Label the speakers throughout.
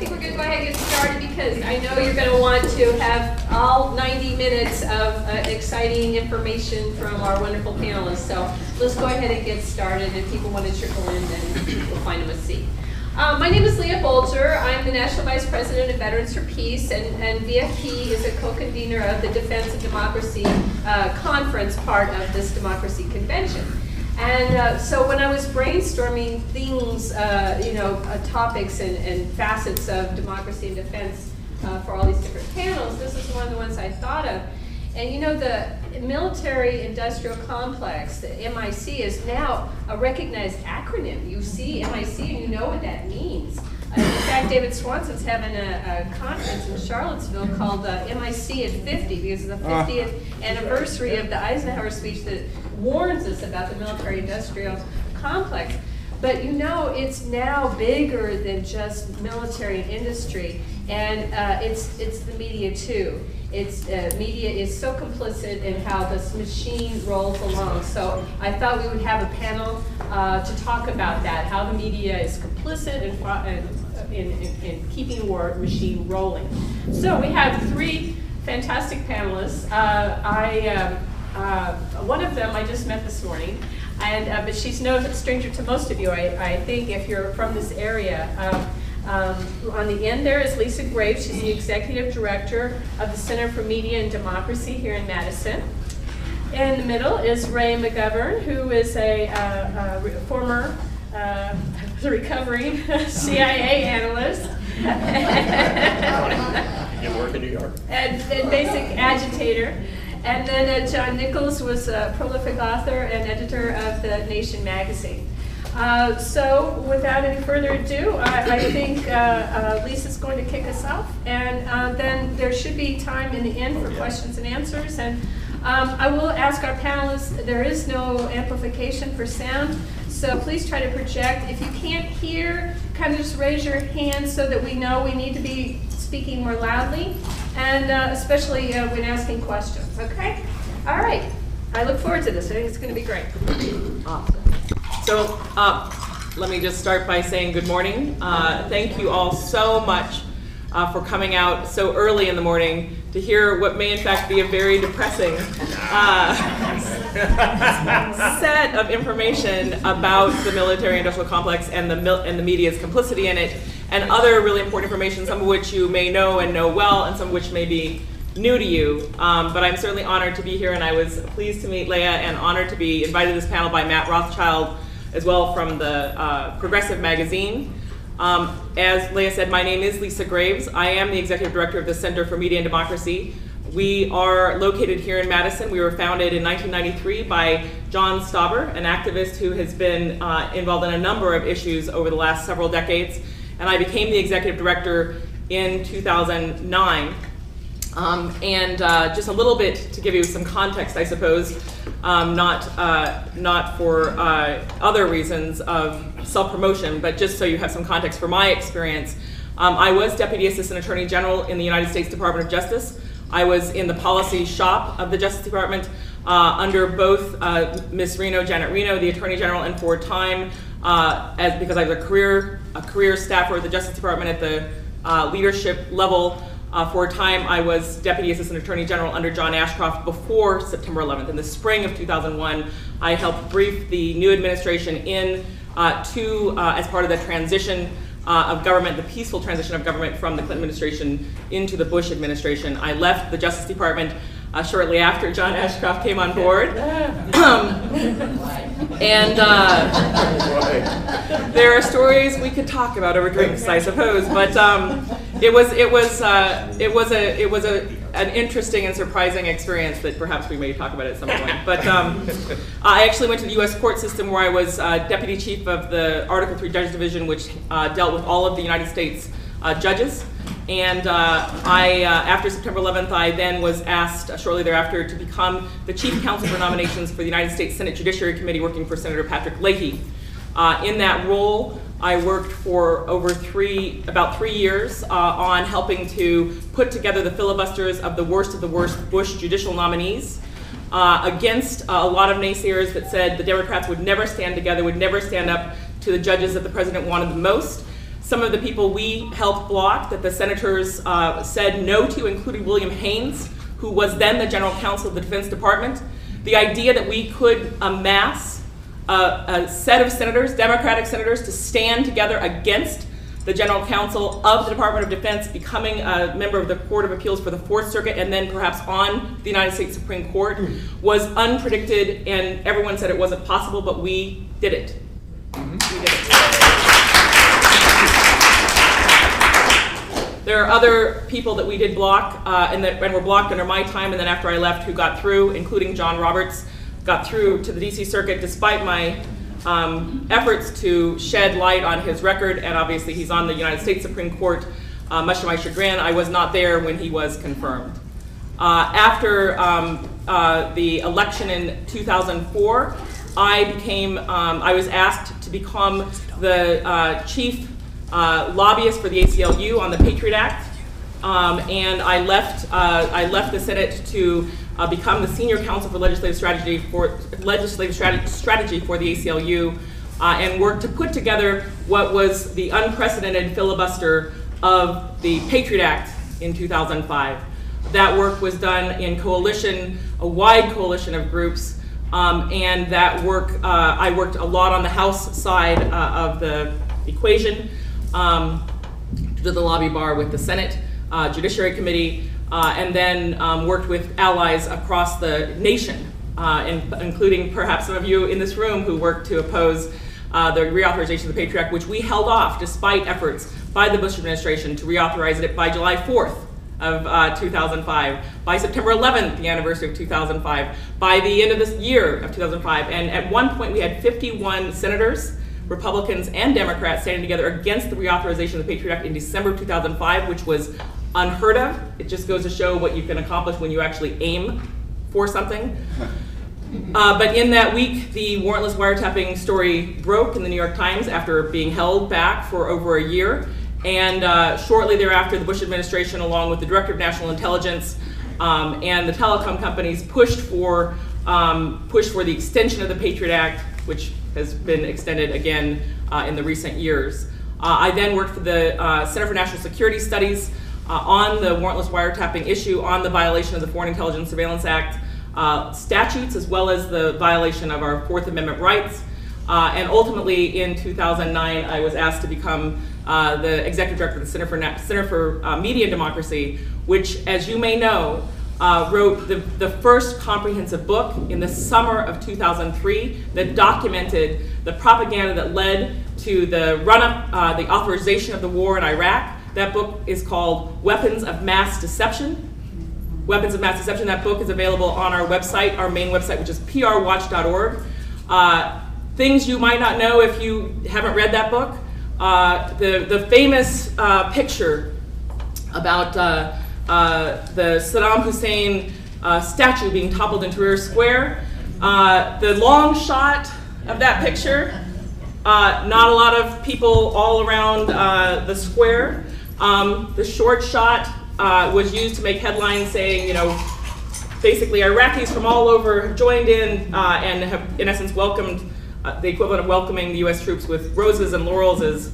Speaker 1: we're going to go ahead and get started because I know you're going to want to have all 90 minutes of exciting information from our wonderful panelists. So let's go ahead and get started. If people want to trickle in, then we'll find them a seat. My name is Leah Bolger. I'm the National Vice President of Veterans for Peace, and VFP is a co-convener of the Defense of Democracy conference, part of this Democracy Convention. And so when I was brainstorming things, topics and facets of democracy and defense for all these different panels, this is one of the ones I thought of. And you know, the military-industrial complex, the MIC, is now a recognized acronym. You see MIC and you know what that means. In fact, David Swanson's having a conference in Charlottesville called MIC at 50 because of the 50th anniversary of the Eisenhower speech that warns us about the military-industrial complex. But you know, it's now bigger than just military and industry, and it's the media too. Media is so complicit in how this machine rolls along. So I thought we would have a panel to talk about that, how the media is complicit in keeping the war machine rolling. So we have three fantastic panelists. One of them I just met this morning, but she's no stranger to most of you, I think, if you're from this area. On the end there is Lisa Graves. She's the Executive Director of the Center for Media and Democracy here in Madison. In the middle is Ray McGovern, who is a former recovering CIA analyst.
Speaker 2: You work in New York.
Speaker 1: And basic agitator. And then John Nichols was a prolific author and editor of The Nation magazine. So without any further ado, I think Lisa's going to kick us off, and then there should be time in the end for questions and answers. And I will ask our panelists, there is no amplification for sound, so please try to project. If you can't hear, kind of just raise your hand so that we know we need to be speaking more loudly, and especially when asking questions, okay? All right, I look forward to this. I think it's going to be great.
Speaker 3: Awesome. So let me just start by saying good morning. Thank you all so much for coming out so early in the morning to hear what may in fact be a very depressing set of information about the military-industrial complex and the media's complicity in it, and other really important information, some of which you may know and know well, and some of which may be new to you. But I'm certainly honored to be here, and I was pleased to meet Leah and honored to be invited to this panel by Matt Rothschild as well from the Progressive magazine. As Leah said, my name is Lisa Graves. I am the Executive Director of the Center for Media and Democracy. We are located here in Madison. We were founded in 1993 by John Stauber, an activist who has been involved in a number of issues over the last several decades. And I became the Executive Director in 2009. Just a little bit to give you some context, I suppose, not for other reasons of self-promotion, but just so you have some context for my experience. I was Deputy Assistant Attorney General in the United States Department of Justice. I was in the policy shop of the Justice Department under both Ms. Reno, Janet Reno, the Attorney General, and for a time, because I was a career staffer at the Justice Department at the leadership level. For a time, I was Deputy Assistant Attorney General under John Ashcroft before September 11th. In the spring of 2001, I helped brief the new administration as part of the transition of government, the peaceful transition of government from the Clinton administration into the Bush administration. I left the Justice Department shortly after John Ashcroft came on board. There are stories we could talk about over drinks, I suppose, but it was an interesting and surprising experience that perhaps we may talk about at some point. But I actually went to the U.S. court system where I was deputy chief of the Article III Judges Division, which dealt with all of the United States judges. And after September 11th, I then was asked shortly thereafter to become the chief counsel for nominations for the United States Senate Judiciary Committee, working for Senator Patrick Leahy. In that role, I worked for about 3 years on helping to put together the filibusters of the worst Bush judicial nominees against a lot of naysayers that said the Democrats would never stand together, would never stand up to the judges that the president wanted the most. some of the people we helped block that the senators said no to, including William Haynes, who was then the general counsel of the Defense Department. The idea that we could amass a set of senators, Democratic senators, to stand together against the general counsel of the Department of Defense becoming a member of the Court of Appeals for the Fourth Circuit and then perhaps on the United States Supreme Court was unpredicted, and everyone said it wasn't possible, but we did it. We did it. There are other people that we did block and were blocked under my time and then after I left who got through, including John Roberts, got through to the DC Circuit despite my efforts to shed light on his record, and obviously he's on the United States Supreme Court. Much to my chagrin, I was not there when he was confirmed. After the election in 2004, I was asked to become the chief lobbyist for the ACLU on the Patriot Act, and I left the Senate to become the senior counsel for legislative strategy for the ACLU, and worked to put together what was the unprecedented filibuster of the Patriot Act in 2005. That work was done in coalition, a wide coalition of groups, and that work, I worked a lot on the House side of the equation, to the lobby bar with the Senate Judiciary Committee, and then worked with allies across the nation, including perhaps some of you in this room who worked to oppose the reauthorization of the Patriot Act, which we held off despite efforts by the Bush administration to reauthorize it by July 4th of 2005, by September 11th, the anniversary of 2005, by the end of this year of 2005. And at one point we had 51 senators, Republicans and Democrats, standing together against the reauthorization of the Patriot Act in December of 2005, which was unheard of. It just goes to show what you can accomplish when you actually aim for something. But in that week, the warrantless wiretapping story broke in the New York Times after being held back for over a year. And shortly thereafter, the Bush administration, along with the Director of National Intelligence and the telecom companies, pushed for the extension of the Patriot Act, which has been extended again in the recent years. I then worked for the Center for National Security Studies on the warrantless wiretapping issue, on the violation of the Foreign Intelligence Surveillance Act statutes, as well as the violation of our Fourth Amendment rights. And ultimately, in 2009, I was asked to become the executive director of the Center for Media and Democracy, which, as you may know, wrote the first comprehensive book in the summer of 2003 that documented the propaganda that led to the run-up, the authorization of the war in Iraq. That book is called Weapons of Mass Deception. Weapons of Mass Deception. That book is available on our website, our main website, which is prwatch.org. Things you might not know if you haven't read that book. The famous picture about the Saddam Hussein statue being toppled in Tahrir Square. The long shot of that picture, not a lot of people all around the square. The short shot was used to make headlines saying, basically Iraqis from all over have joined in and have, in essence, welcomed the equivalent of welcoming the U.S. troops with roses and laurels, as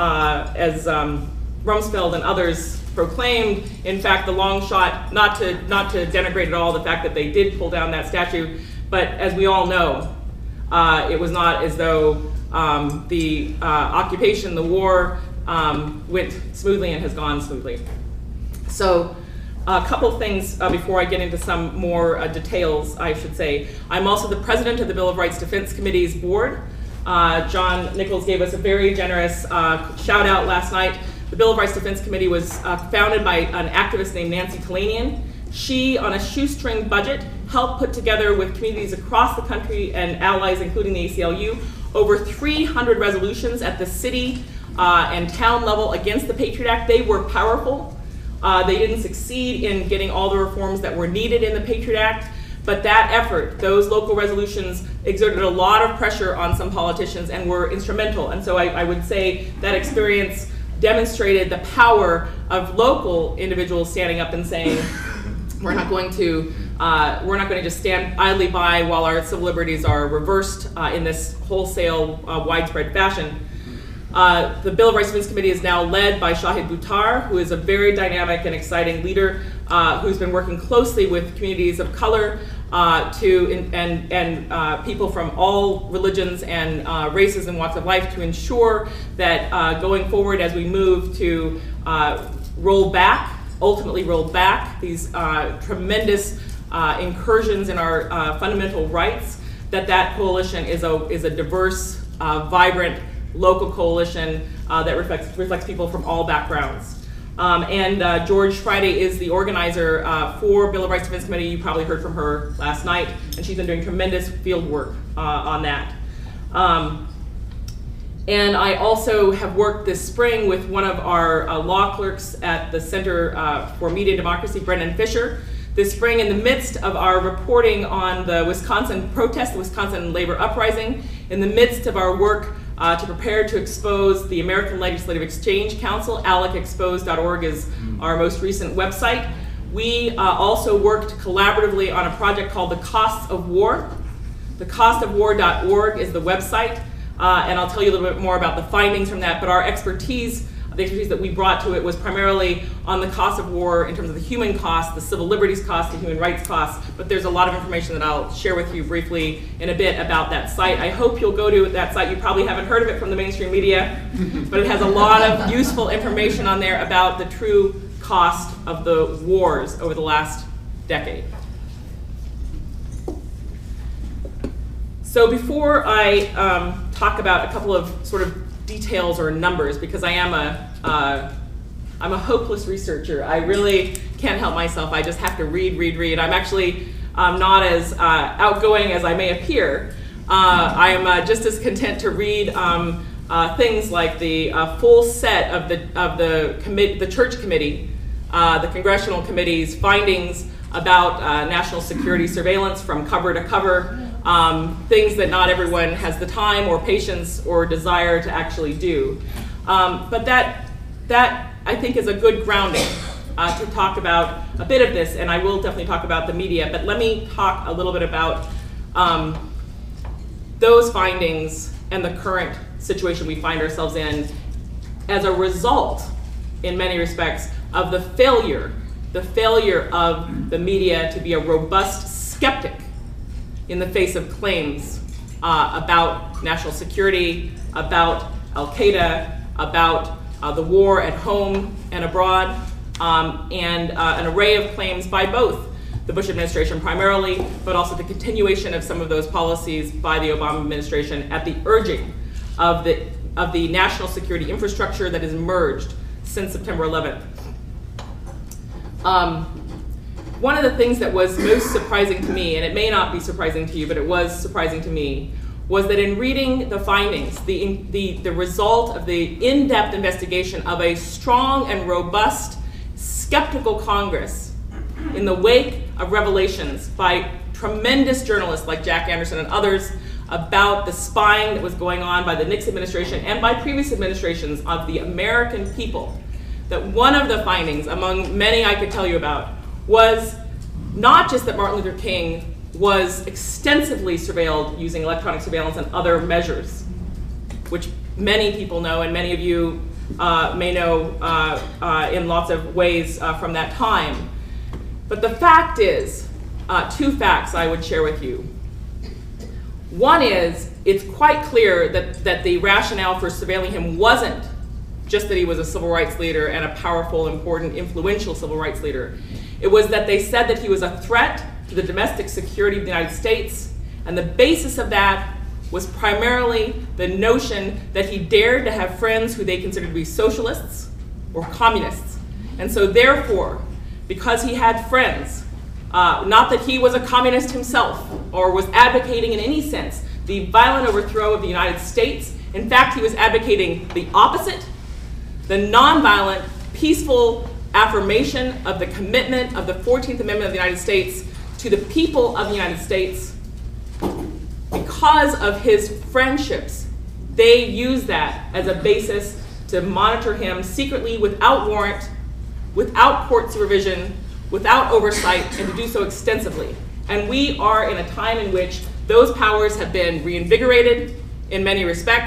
Speaker 3: Rumsfeld and others proclaimed. In fact, the long shot, not to denigrate at all the fact that they did pull down that statue, but as we all know, it was not as though the occupation, the war, went smoothly and has gone smoothly. So a couple things before I get into some more details, I should say. I'm also the president of the Bill of Rights Defense Committee's board. John Nichols gave us a very generous shout out last night. The Bill of Rights Defense Committee was founded by an activist named Nancy Talanian. She, on a shoestring budget, helped put together with communities across the country and allies, including the ACLU, over 300 resolutions at the city and town level against the Patriot Act. They were powerful. They didn't succeed in getting all the reforms that were needed in the Patriot Act, but that effort, those local resolutions, exerted a lot of pressure on some politicians and were instrumental. And so I would say that experience demonstrated the power of local individuals standing up and saying, we're not going to just stand idly by while our civil liberties are reversed in this wholesale, widespread fashion. The Bill of Rights Defense Committee is now led by Shahid Buttar, who is a very dynamic and exciting leader who's been working closely with communities of color and people from all religions and races and walks of life to ensure that going forward as we move to ultimately roll back these tremendous incursions in our fundamental rights, that coalition is a diverse, vibrant, local coalition that reflects people from all backgrounds. George Friday is the organizer for Bill of Rights Defense Committee. You probably heard from her last night, and she's been doing tremendous field work on that. And I also have worked this spring with one of our law clerks at the Center for Media Democracy, Brendan Fisher. This spring, in the midst of our reporting on the Wisconsin protest, the Wisconsin labor uprising, in the midst of our work to prepare to expose the American Legislative Exchange Council, alecexposed.org is our most recent website. We also worked collaboratively on a project called The Costs of War. Thecostofwar.org is the website, and I'll tell you a little bit more about the findings from that, but our expertise, the expertise that we brought to it was primarily on the cost of war in terms of the human cost, the civil liberties cost, the human rights cost, but there's a lot of information that I'll share with you briefly in a bit about that site. I hope you'll go to that site. You probably haven't heard of it from the mainstream media, but it has a lot of useful information on there about the true cost of the wars over the last decade. So before I talk about a couple of sort of details or numbers, because I'm a hopeless researcher. I really can't help myself. I just have to read. I'm actually not as outgoing as I may appear. I'm just as content to read things like the full set of the church committee, the congressional committee's findings about national security surveillance from cover to cover. Things that not everyone has the time or patience or desire to actually do. But that I think is a good grounding to talk about a bit of this, and I will definitely talk about the media, but let me talk a little bit about those findings and the current situation we find ourselves in as a result, in many respects, of the failure of the media to be a robust skeptic in the face of claims about national security, about Al-Qaeda, about the war at home and abroad, and an array of claims by both the Bush administration primarily, but also the continuation of some of those policies by the Obama administration at the urging of the national security infrastructure that has emerged since September 11th. One of the things that was most surprising to me, and it may not be surprising to you, but it was surprising to me, was that in reading the findings, the result of the in-depth investigation of a strong and robust skeptical Congress in the wake of revelations by tremendous journalists like Jack Anderson and others about the spying that was going on by the Nixon administration and by previous administrations of the American people, that one of the findings, among many I could tell you about, was not just that Martin Luther King was extensively surveilled using electronic surveillance and other measures, which many people know and many of you may know in lots of ways from that time. But the fact is, two facts I would share with you. One is, it's quite clear that the rationale for surveilling him wasn't just that he was a civil rights leader and a powerful, important, influential civil rights leader. It was that they said that he was a threat to the domestic security of the United States, and the basis of that was primarily the notion that he dared to have friends who they considered to be socialists or communists. And so therefore, because he had friends, not that he was a communist himself or was advocating in any sense the violent overthrow of the United States. In fact, he was advocating the opposite, the nonviolent, peaceful affirmation of the commitment of the 14th Amendment of the United States to the people of the United States. Because of his friendships, they used that as a basis to monitor him secretly without warrant, without court supervision, without oversight, and to do so extensively. And we are in a time in which those powers have been reinvigorated in many respects.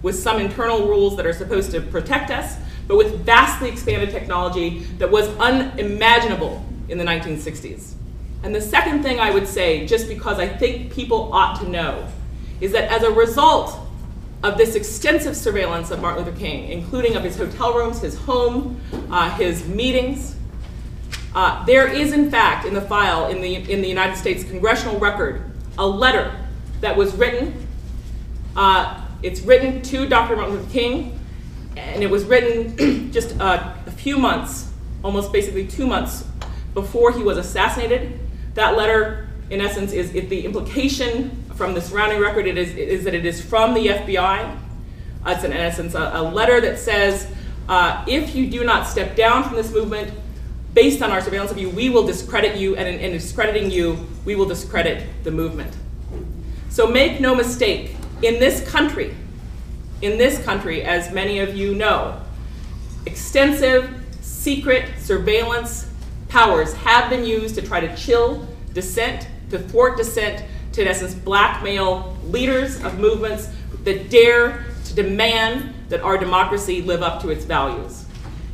Speaker 3: with some internal rules that are supposed to protect us, but with vastly expanded technology that was unimaginable in the 1960s. And the second thing I would say, just because I think people ought to know, is that as a result of this extensive surveillance of Martin Luther King, including of his hotel rooms, his home, his meetings, there is in fact in the file in the United States Congressional Record a letter that was written. It's written to Dr. Martin Luther King, and it was written just a few months, almost basically 2 months before he was assassinated. That letter, in essence, is the implication from the surrounding record is that it is from the FBI. It's in essence a letter that says, if you do not step down from this movement, based on our surveillance of you, we will discredit you, and in discrediting you, we will discredit the movement. So make no mistake, in this country, as many of you know, extensive secret surveillance powers have been used to try to chill dissent, to thwart dissent, to in essence blackmail leaders of movements that dare to demand that our democracy live up to its values.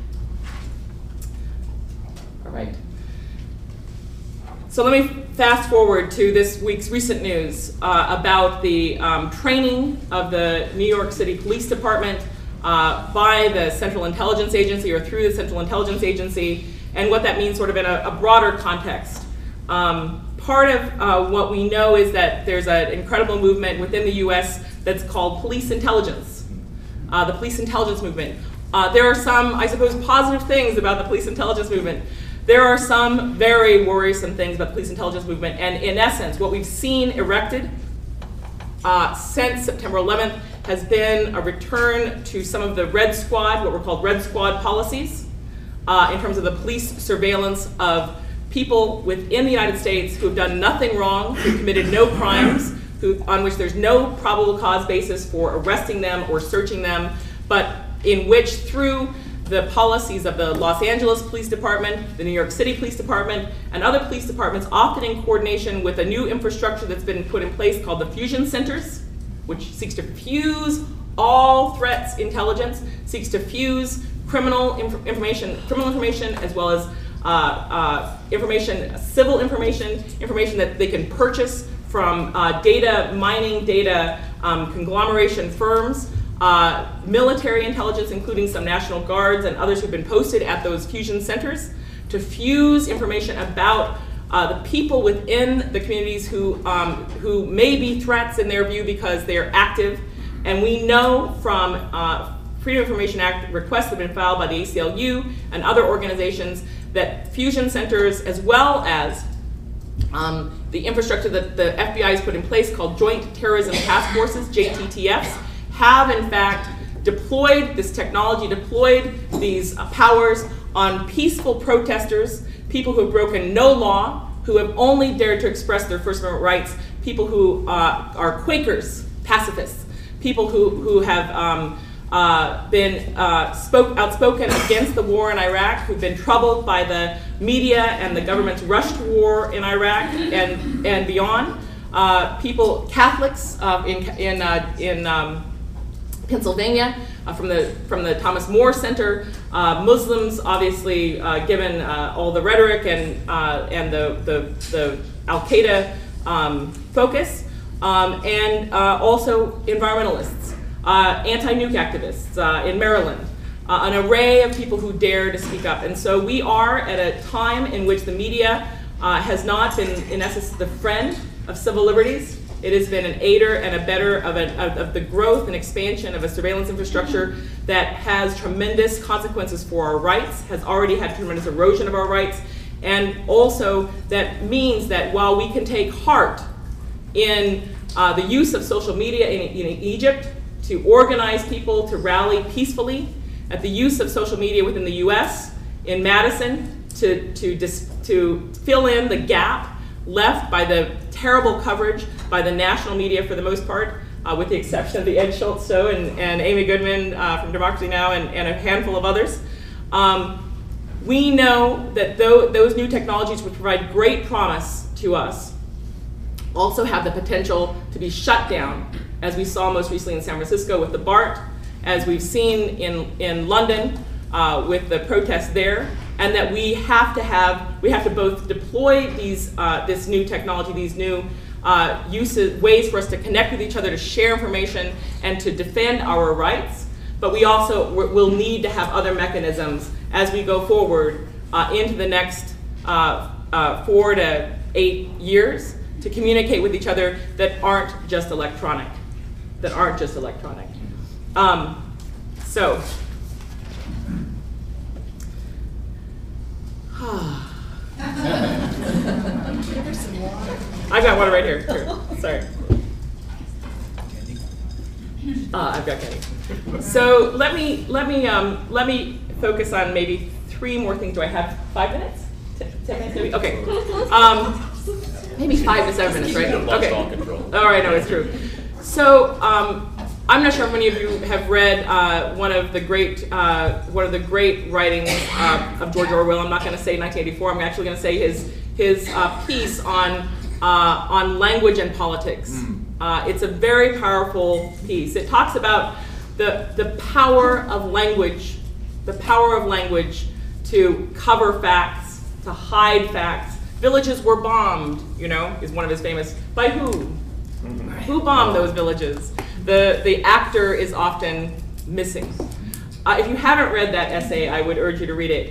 Speaker 3: All right. So let me fast forward to this week's recent news about the training of the New York City Police Department by the Central Intelligence Agency, or through the Central Intelligence Agency, and what that means sort of in a broader context. Part of what we know is that there's an incredible movement within the US that's called police intelligence, the police intelligence movement. There are some, I suppose, positive things about the police intelligence movement. There are some very worrisome things about the police intelligence movement, and in essence, what we've seen erected since September 11th has been a return to some of the Red Squad, what were called Red Squad policies, in terms of the police surveillance of people within the United States who have done nothing wrong, who committed no crimes, on which there's no probable cause basis for arresting them or searching them, but in which through the policies of the Los Angeles Police Department, the New York City Police Department, and other police departments, often in coordination with a new infrastructure that's been put in place called the Fusion Centers, which seeks to fuse all threats intelligence, seeks to fuse criminal information as well as civil information that they can purchase from data mining, data conglomeration firms, military intelligence, including some National Guards and others who've been posted at those fusion centers, to fuse information about the people within the communities who may be threats in their view because they're active. And we know from Freedom of Information Act requests that have been filed by the ACLU and other organizations that fusion centers, as well as the infrastructure that the FBI has put in place called Joint Terrorism Task Forces, JTTFs, have in fact deployed this technology, deployed these powers on peaceful protesters, people who have broken no law, who have only dared to express their First Amendment rights, people who are Quakers, pacifists, people who have been outspoken against the war in Iraq, who've been troubled by the media and the government's rush to war in Iraq and beyond. People, Catholics in Pennsylvania, from the Thomas More Center, Muslims, obviously, given all the rhetoric and the Al-Qaeda focus, and also environmentalists, anti-nuke activists in Maryland, an array of people who dare to speak up. And so we are at a time in which the media has not been, in essence, the friend of civil liberties. It has been an aider and abettor of the growth and expansion of a surveillance infrastructure that has tremendous consequences for our rights, has already had tremendous erosion of our rights, and also that means that while we can take heart in the use of social media in Egypt to organize people to rally peacefully, at the use of social media within the US, in Madison, to fill in the gap left by the terrible coverage by the national media for the most part, with the exception of the Ed Schultz Show and Amy Goodman from Democracy Now! And a handful of others. We know that those new technologies, which provide great promise to us, also have the potential to be shut down as we saw most recently in San Francisco with the BART, as we've seen in London with the protests there, and that we have to both deploy this new technology, these new ways for us to connect with each other, to share information, and to defend our rights. But we also will need to have other mechanisms as we go forward into the next 4 to 8 years to communicate with each other that aren't just electronic. So, I've got water right here. Sorry. I've got candy. So let me focus on maybe 3 more things. Do I have 5 minutes? 10 minutes maybe? Okay. Maybe 5 to 7 minutes, right? Okay. All right, no, it's true. So I'm not sure how many of you have read one of the great writings of George Orwell. I'm not going to say 1984. I'm actually going to say his piece on language and politics. It's a very powerful piece. It talks about the power of language, to cover facts, to hide facts. Villages were bombed, is one of his famous. By who? Who bombed those villages? The actor is often missing. If you haven't read that essay, I would urge you to read it.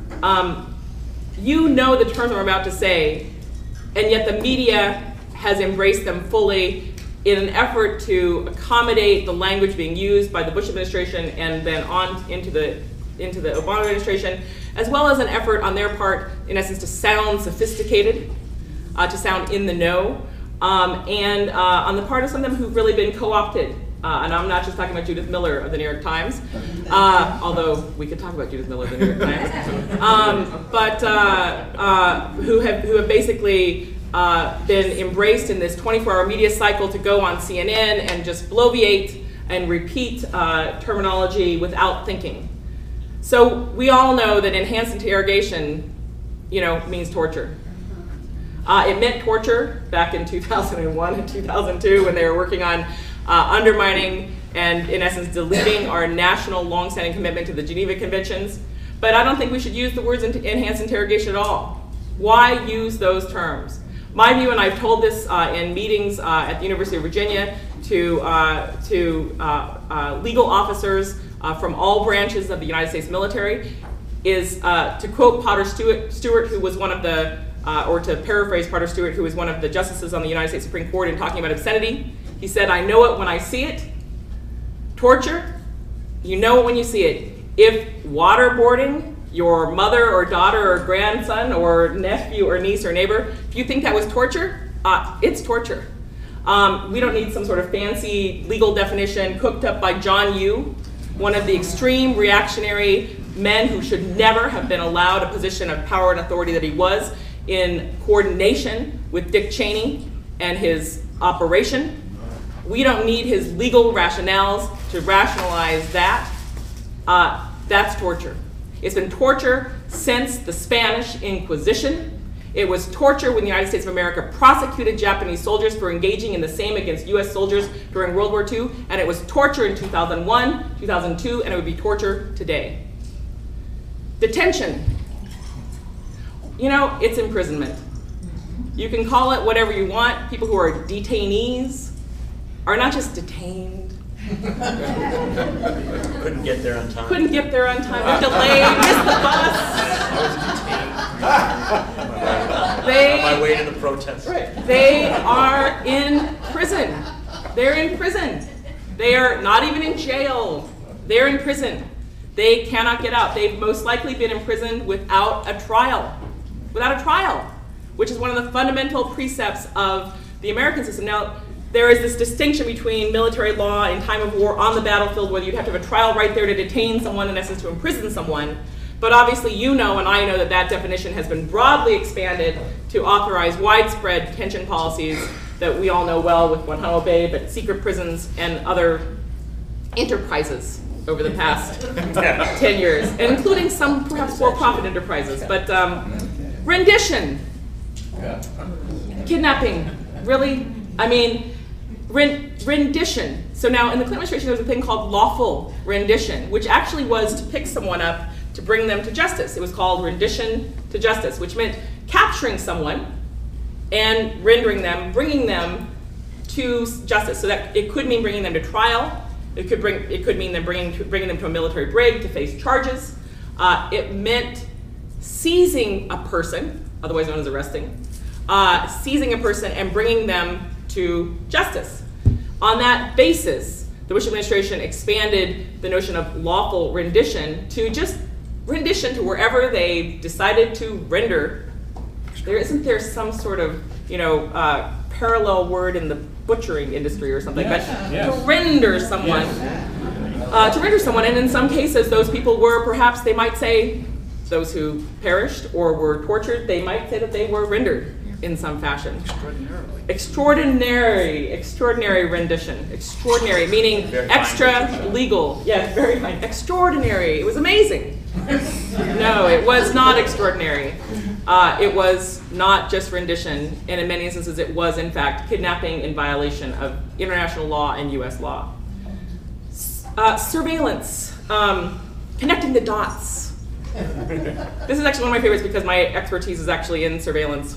Speaker 3: You know the terms I'm about to say, and yet the media has embraced them fully in an effort to accommodate the language being used by the Bush administration and then on into the Obama administration, as well as an effort on their part, in essence, to sound sophisticated, to sound in the know, and on the part of some of them who've really been co-opted. And I'm not just talking about Judith Miller of the New York Times, although we could talk about Judith Miller of the New York Times, but who have basically been embraced in this 24-hour media cycle to go on CNN and just bloviate and repeat terminology without thinking. So we all know that enhanced interrogation, means torture. It meant torture back in 2001 and 2002 when they were working on undermining and, in essence, deleting our national long-standing commitment to the Geneva Conventions. But I don't think we should use the words enhanced interrogation at all. Why use those terms? My view, and I've told this in meetings at the University of Virginia to legal officers from all branches of the United States military, is to quote Potter Stewart, who was one of the, or to paraphrase Potter Stewart, who was one of the justices on the United States Supreme Court in talking about obscenity. He said, "I know it when I see it." Torture, you know it when you see it. If waterboarding your mother or daughter or grandson or nephew or niece or neighbor, if you think that was torture, it's torture. We don't need some sort of fancy legal definition cooked up by John Yoo, one of the extreme reactionary men who should never have been allowed a position of power and authority that he was, in coordination with Dick Cheney and his operation. We don't need his legal rationales to rationalize that. That's torture. It's been torture since the Spanish Inquisition. It was torture when the United States of America prosecuted Japanese soldiers for engaging in the same against US soldiers during World War II, and it was torture in 2001, 2002, and it would be torture today. Detention. It's imprisonment. You can call it whatever you want. People who are detainees are not just detained.
Speaker 2: Couldn't get there on time.
Speaker 3: They're delayed, missed the bus.
Speaker 2: On my way to the protest.
Speaker 3: Right. They are in prison. They're in prison. They are not even in jail. They're in prison. They cannot get out. They've most likely been imprisoned without a trial. Which is one of the fundamental precepts of the American system. Now, there is this distinction between military law in time of war on the battlefield, whether you'd have to have a trial right there to detain someone, in essence to imprison someone. But obviously you know, and I know, that definition has been broadly expanded to authorize widespread detention policies that we all know well with Guantanamo Bay, but secret prisons and other enterprises over the past 10 years, including some perhaps for-profit enterprises. But rendition, kidnapping, really? Rendition. So now in the Clinton administration, there was a thing called lawful rendition, which actually was to pick someone up to bring them to justice. It was called rendition to justice, which meant capturing someone and rendering them, bringing them to justice. So that it could mean bringing them to trial. It could mean them bringing them to a military brig to face charges. It meant seizing a person, otherwise known as arresting, seizing a person and bringing them to justice. On that basis, the Bush administration expanded the notion of lawful rendition to just rendition to wherever they decided to render. Isn't there some sort of, parallel word in the butchering industry or something? But to render someone, and in some cases, those people were perhaps, they might say, those who perished or were tortured, they might say that they were rendered in some fashion. Extraordinary rendition. Extraordinary, meaning
Speaker 2: very
Speaker 3: extra legal. Yeah, very fine. Extraordinary. It was amazing. No, it was not extraordinary. It was not just rendition, and in many instances it was, in fact, kidnapping in violation of international law and U.S. law. Surveillance, connecting the dots. This is actually one of my favorites because my expertise is actually in surveillance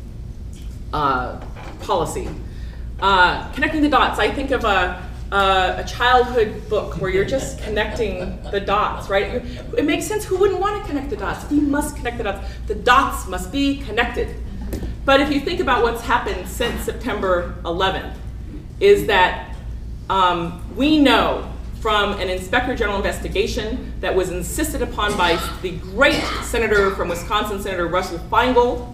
Speaker 3: policy. Connecting the dots, I think of a childhood book where you're just connecting the dots, right? It makes sense. Who wouldn't want to connect the dots? You must connect the dots. The dots must be connected. But if you think about what's happened since September 11th, is that we know from an Inspector General investigation that was insisted upon by the great senator from Wisconsin, Senator Russell Feingold,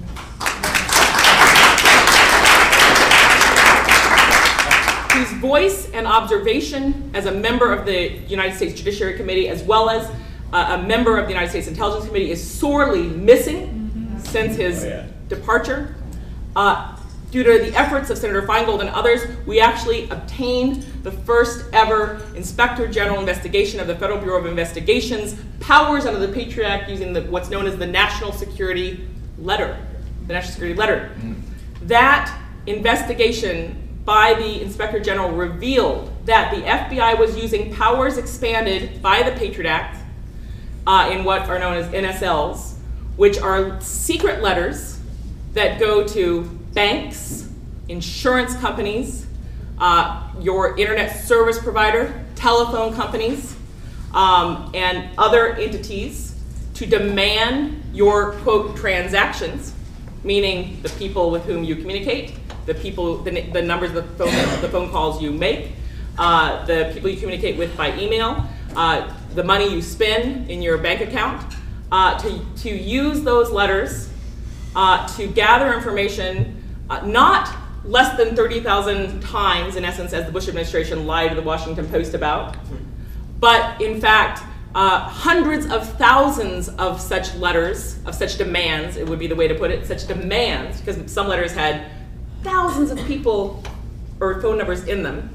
Speaker 3: whose voice and observation as a member of the United States Judiciary Committee, as well as a member of the United States Intelligence Committee, is sorely missing since his departure. Due to the efforts of Senator Feingold and others, we actually obtained the first ever Inspector General investigation of the Federal Bureau of Investigation's powers under the Patriot Act using what's known as the National Security Letter. The National Security Letter. That investigation by the Inspector General revealed that the FBI was using powers expanded by the Patriot Act in what are known as NSLs, which are secret letters that go to banks, insurance companies, your internet service provider, telephone companies, and other entities to demand your, quote, transactions, meaning the people with whom you communicate, the numbers of the phone calls you make, the people you communicate with by email, the money you spend in your bank account, to use those letters to gather information, not less than 30,000 times, in essence, as the Bush administration lied to the Washington Post about, but in fact, hundreds of thousands of such letters, of such demands, it would be the way to put it, such demands, because some letters had thousands of people or phone numbers in them.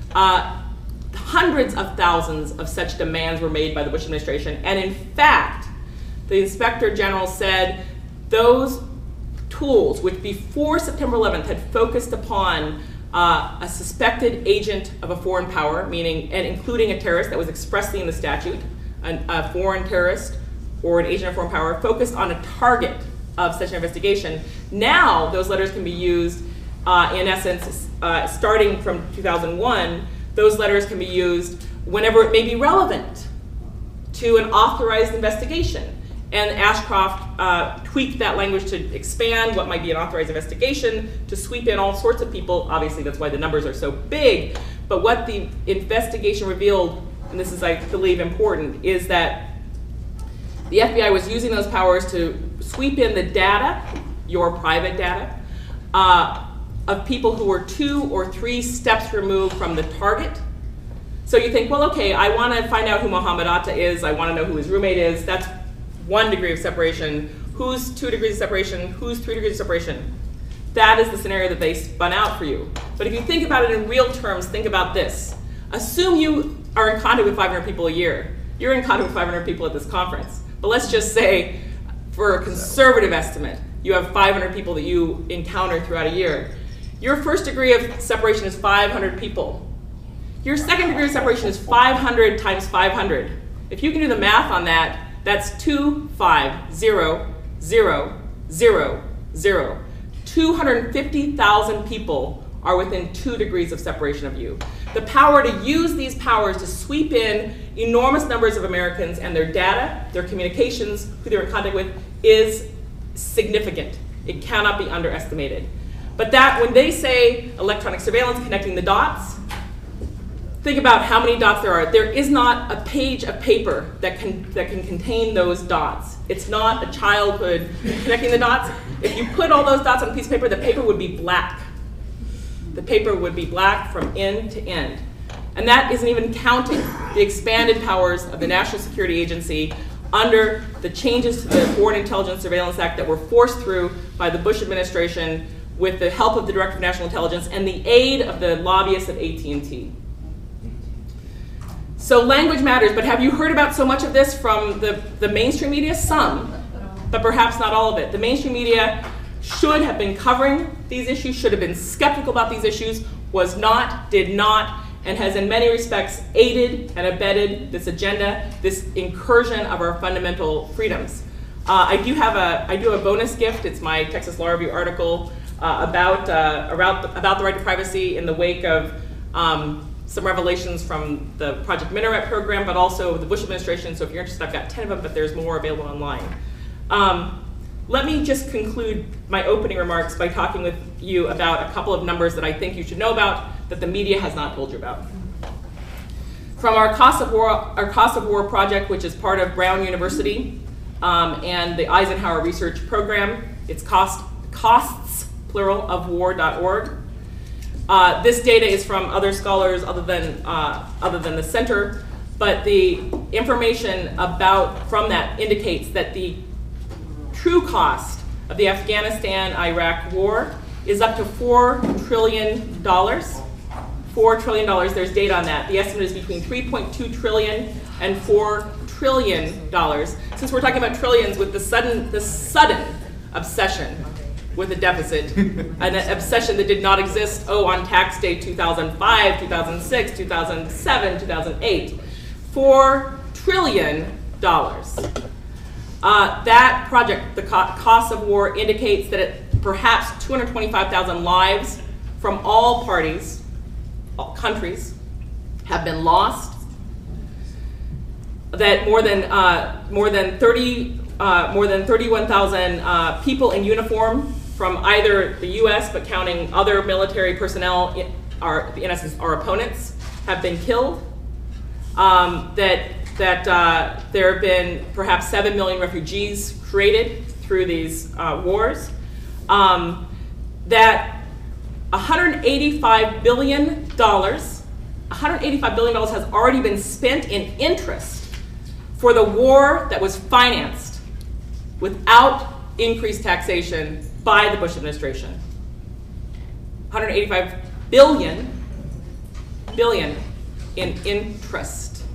Speaker 3: Hundreds of thousands of such demands were made by the Bush administration, and in fact, the Inspector General said those tools, which before September 11th had focused upon a suspected agent of a foreign power, meaning and including a terrorist that was expressly in the statute, a foreign terrorist or an agent of foreign power, focused on a target of such an investigation. Now those letters can be used, in essence, starting from 2001, those letters can be used whenever it may be relevant to an authorized investigation. And Ashcroft tweaked that language to expand what might be an authorized investigation, to sweep in all sorts of people. Obviously, that's why the numbers are so big. But what the investigation revealed, and this is, I believe, important, is that the FBI was using those powers to sweep in the data, your private data, of people who were 2 or 3 steps removed from the target. So you think, well, okay, I want to find out who Mohammed Atta is. I want to know who his roommate is. That's 1 degree of separation. Who's 2 degrees of separation? Who's 3 degrees of separation? That is the scenario that they spun out for you. But if you think about it in real terms, think about this. Assume you are in contact with 500 people a year. You're in contact with 500 people at this conference. But let's just say, for a conservative estimate, you have 500 people that you encounter throughout a year. Your first degree of separation is 500 people. Your second degree of separation is 500 times 500. If you can do the math on that, that's 250,000. 250,000 people are within 2 degrees of separation of you. The power to use these powers to sweep in enormous numbers of Americans and their data, their communications, who they're in contact with, is significant. It cannot be underestimated. But that, when they say electronic surveillance, connecting the dots, think about how many dots there are. There is not a page of paper that can contain those dots. It's not a childhood connecting the dots. If you put all those dots on a piece of paper, the paper would be black. The paper would be black from end to end. And that isn't even counting the expanded powers of the National Security Agency under the changes to the Foreign Intelligence Surveillance Act that were forced through by the Bush administration with the help of the Director of National Intelligence and the aid of the lobbyists at AT&T. So language matters, but have you heard about so much of this from the mainstream media? Some, but perhaps not all of it. The mainstream media should have been covering these issues, should have been skeptical about these issues, was not, did not, and has in many respects aided and abetted this agenda, this incursion of our fundamental freedoms. I do have a bonus gift. It's my Texas Law Review article about the right to privacy in the wake of some revelations from the Project Minaret program, but also the Bush administration. So if you're interested, I've got 10 of them, but there's more available online. Let me just conclude my opening remarks by talking with you about a couple of numbers that I think you should know about that the media has not told you about. From our Cost of War project, which is part of Brown University and the Eisenhower Research Program, it's costs, plural, of war.org. This data is from other scholars other than the center, but the information from that indicates that the true cost of the Afghanistan-Iraq war is up to $4 trillion. $4 trillion, there's data on that. The estimate is between $3.2 trillion and $4 trillion. Since we're talking about trillions, with the sudden obsession with a deficit, an obsession that did not exist, on tax day 2005, 2006, 2007, 2008. $4 trillion. That project, the cost of war, indicates that perhaps 225,000 lives from all parties, all countries, have been lost. That more than 31,000 people in uniform from either the U.S. but counting other military personnel, in essence, our opponents, have been killed. That there have been perhaps 7 million refugees created through these wars. That $185 billion has already been spent in interest for the war that was financed without increased taxation by the Bush administration. $185 billion in interest.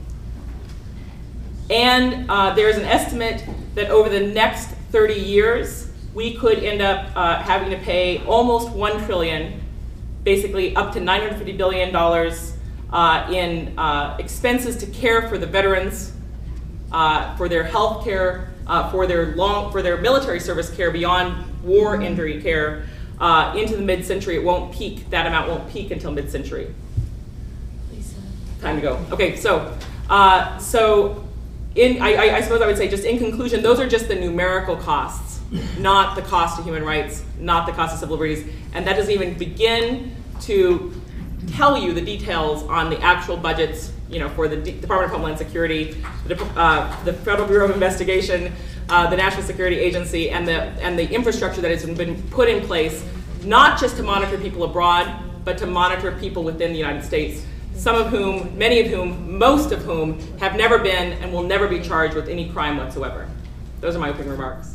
Speaker 3: And there's an estimate that over the next 30 years, we could end up having to pay almost $1 trillion, basically up to $950 billion in expenses to care for the veterans, for their health care, for their military service care beyond war injury care into the mid-century. It won't peak. That amount won't peak until mid-century. Time to go. Okay, so I suppose I would say, just in conclusion, those are just the numerical costs, not the cost of human rights, not the cost of civil liberties, and that doesn't even begin to tell you the details on the actual budgets, for the Department of Homeland Security, the Federal Bureau of Investigation, the National Security Agency, and the infrastructure that has been put in place, not just to monitor people abroad, but to monitor people within the United States. Some of whom, many of whom, most of whom have never been and will never be charged with any crime whatsoever. Those are my opening remarks.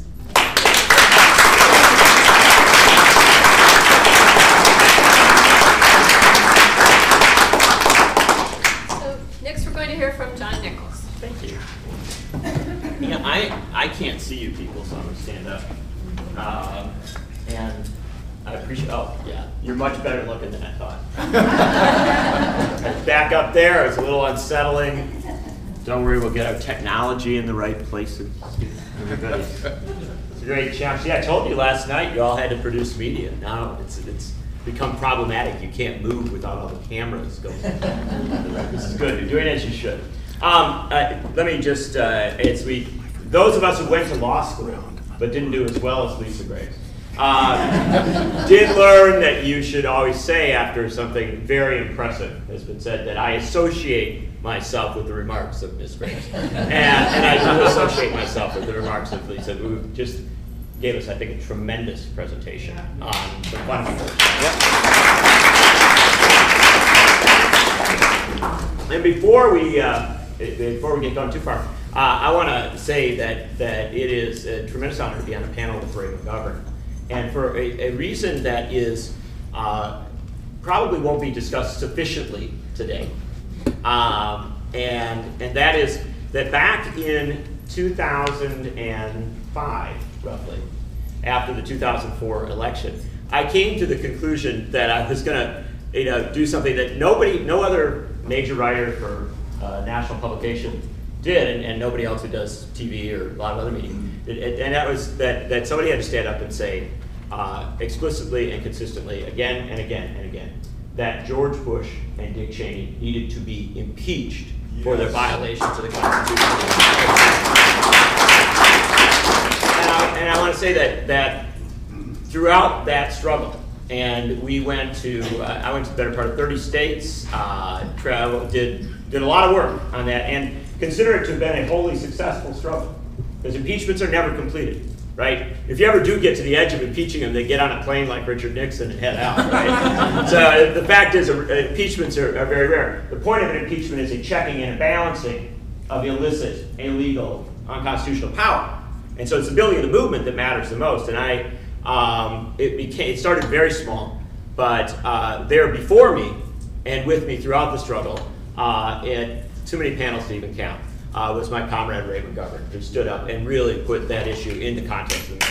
Speaker 1: So next we're going to hear from John Nichols.
Speaker 4: Thank you. I can't see you people, so I'm going to stand up. And I appreciate. Oh, yeah, you're much better looking than I thought. Back up there, it's a little unsettling. Don't worry, we'll get our technology in the right places. Everybody's. It's a great challenge. Yeah, I told you last night you all had to produce media. Now it's become problematic. You can't move without all the cameras going. This is good. You're doing as you should. Let me just, those of us who went to law school but didn't do as well as Lisa Graves, did learn that you should always say after something very impressive has been said that I associate myself with the remarks of Ms. Graves. And I do associate myself with the remarks of Lisa, who just gave us, I think, a tremendous presentation on the fundamental. And before we get going too far, I want to say that it is a tremendous honor to be on a panel with Ray McGovern, and for a reason that is probably won't be discussed sufficiently today, and that is that back in 2005, roughly, after the 2004 election, I came to the conclusion that I was going to do something that no other major writer for national publication did, and nobody else who does TV or a lot of other media. And that was that somebody had to stand up and say explicitly and consistently, again and again and again, that George Bush and Dick Cheney needed to be impeached for their violations of the Constitution. And I want to say that throughout that struggle, and we went to, I went to the better part of 30 states, traveled, did a lot of work on that, and consider it to have been a wholly successful struggle, because impeachments are never completed, right? If you ever do get to the edge of impeaching them, they get on a plane like Richard Nixon and head out, right? So the fact is, impeachments are very rare. The point of an impeachment is a checking and a balancing of illicit, illegal, unconstitutional power. And so it's the building of the movement that matters the most. And it started very small, but there before me and with me throughout the struggle, and too many panels to even count, was my comrade Ray McGovern, who stood up and really put that issue in the context of the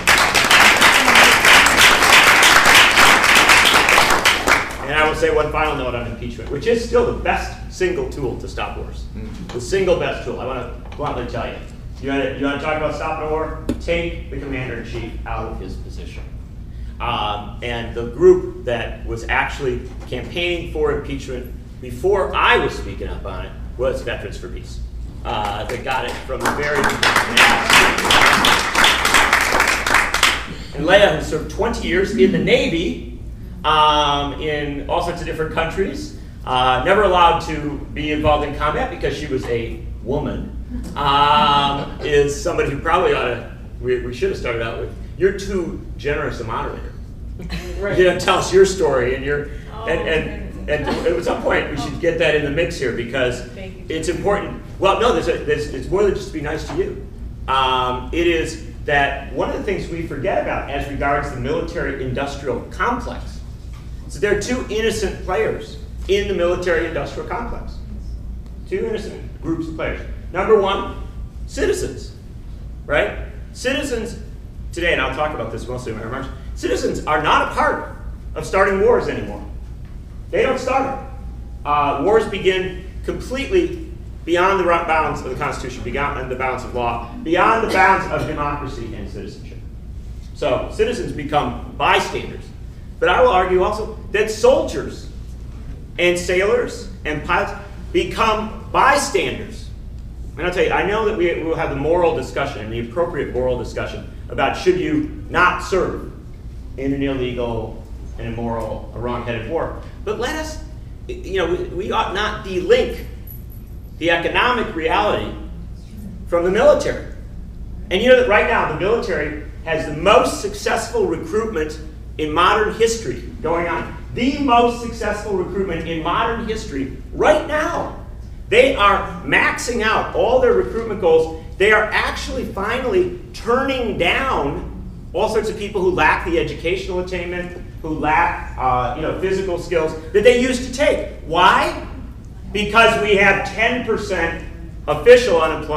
Speaker 4: And I will say one final note on impeachment, which is still the best single tool to stop wars. The single best tool. I want to bluntly tell you. You want to talk about stopping a war? Take the commander-in-chief out of his position. And the group that was actually campaigning for impeachment before I was speaking up on it was Veterans for Peace. They got it from the very beginning. And Leah, who served 20 years in the Navy, in all sorts of different countries, never allowed to be involved in combat because she was a woman, is somebody who probably ought to, we should have started out with, you're too generous a moderator. Right. You know, tell us your story and and at some point we should get that in the mix here, because it's important. Well, no, it's more than just to be nice to you. It is that one of the things we forget about as regards the military-industrial complex is that there are two innocent players in the military-industrial complex. Two innocent groups of players. Number one, citizens, right? Citizens today, and I'll talk about this mostly in my remarks, citizens are not a part of starting wars anymore. They don't start them. Wars begin completely beyond the bounds of the Constitution, beyond the bounds of law, beyond the bounds of democracy and citizenship. So citizens become bystanders. But I will argue also that soldiers and sailors and pilots become bystanders. And I'll tell you, I know that we will have the moral discussion and the appropriate moral discussion about should you not serve in an illegal, an immoral, a wrong-headed war. But let us, we ought not de-link the economic reality from the military. And you know that right now the military has the most successful recruitment in modern history going on. The most successful recruitment in modern history right now. They are maxing out all their recruitment goals. They are actually finally turning down all sorts of people who lack the educational attainment, who lack physical skills that they used to take. Why? Because we have 10% official unemployment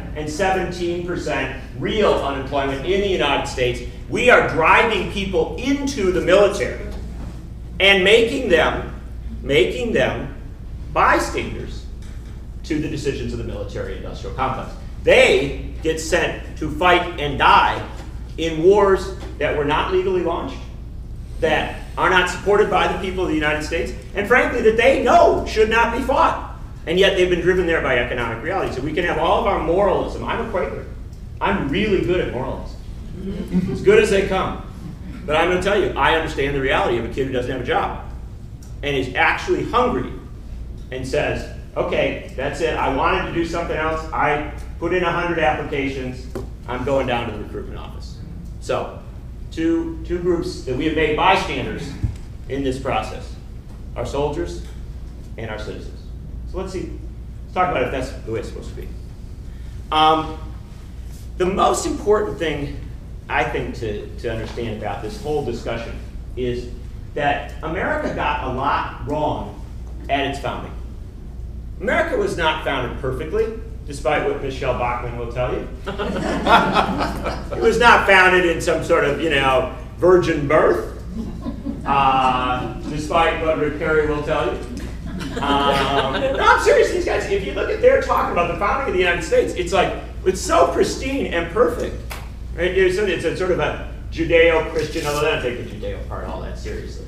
Speaker 4: and 17% real unemployment in the United States. We are driving people into the military and making them bystanders to the decisions of the military-industrial complex. They get sent to fight and die in wars that were not legally launched, that are not supported by the people of the United States, and frankly, that they know should not be fought. And yet they've been driven there by economic reality. So we can have all of our moralism. I'm a Quaker. I'm really good at moralism. As good as they come. But I'm going to tell you, I understand the reality of a kid who doesn't have a job and is actually hungry and says, okay, that's it. I wanted to do something else. I put in 100 applications. I'm going down to the recruitment office. So, two groups that we have made bystanders in this process, our soldiers and our citizens. So let's talk about if that's the way it's supposed to be. The most important thing, I think, to understand about this whole discussion is that America got a lot wrong at its founding. America was not founded perfectly, despite what Michelle Bachmann will tell you. It was not founded in some sort of, virgin birth, despite what Rick Perry will tell you. No, I'm serious. These guys, if you look at their talking about the founding of the United States, it's so pristine and perfect. Right? It's a sort of a Judeo-Christian, although they don't take the Judeo part all that seriously.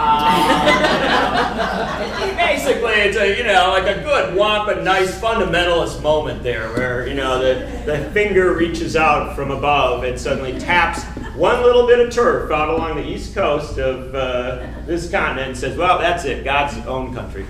Speaker 4: Basically, it's like a good, wampin', nice fundamentalist moment there, where the finger reaches out from above and suddenly taps one little bit of turf out along the east coast of this continent and says, "Well, that's it, God's own country."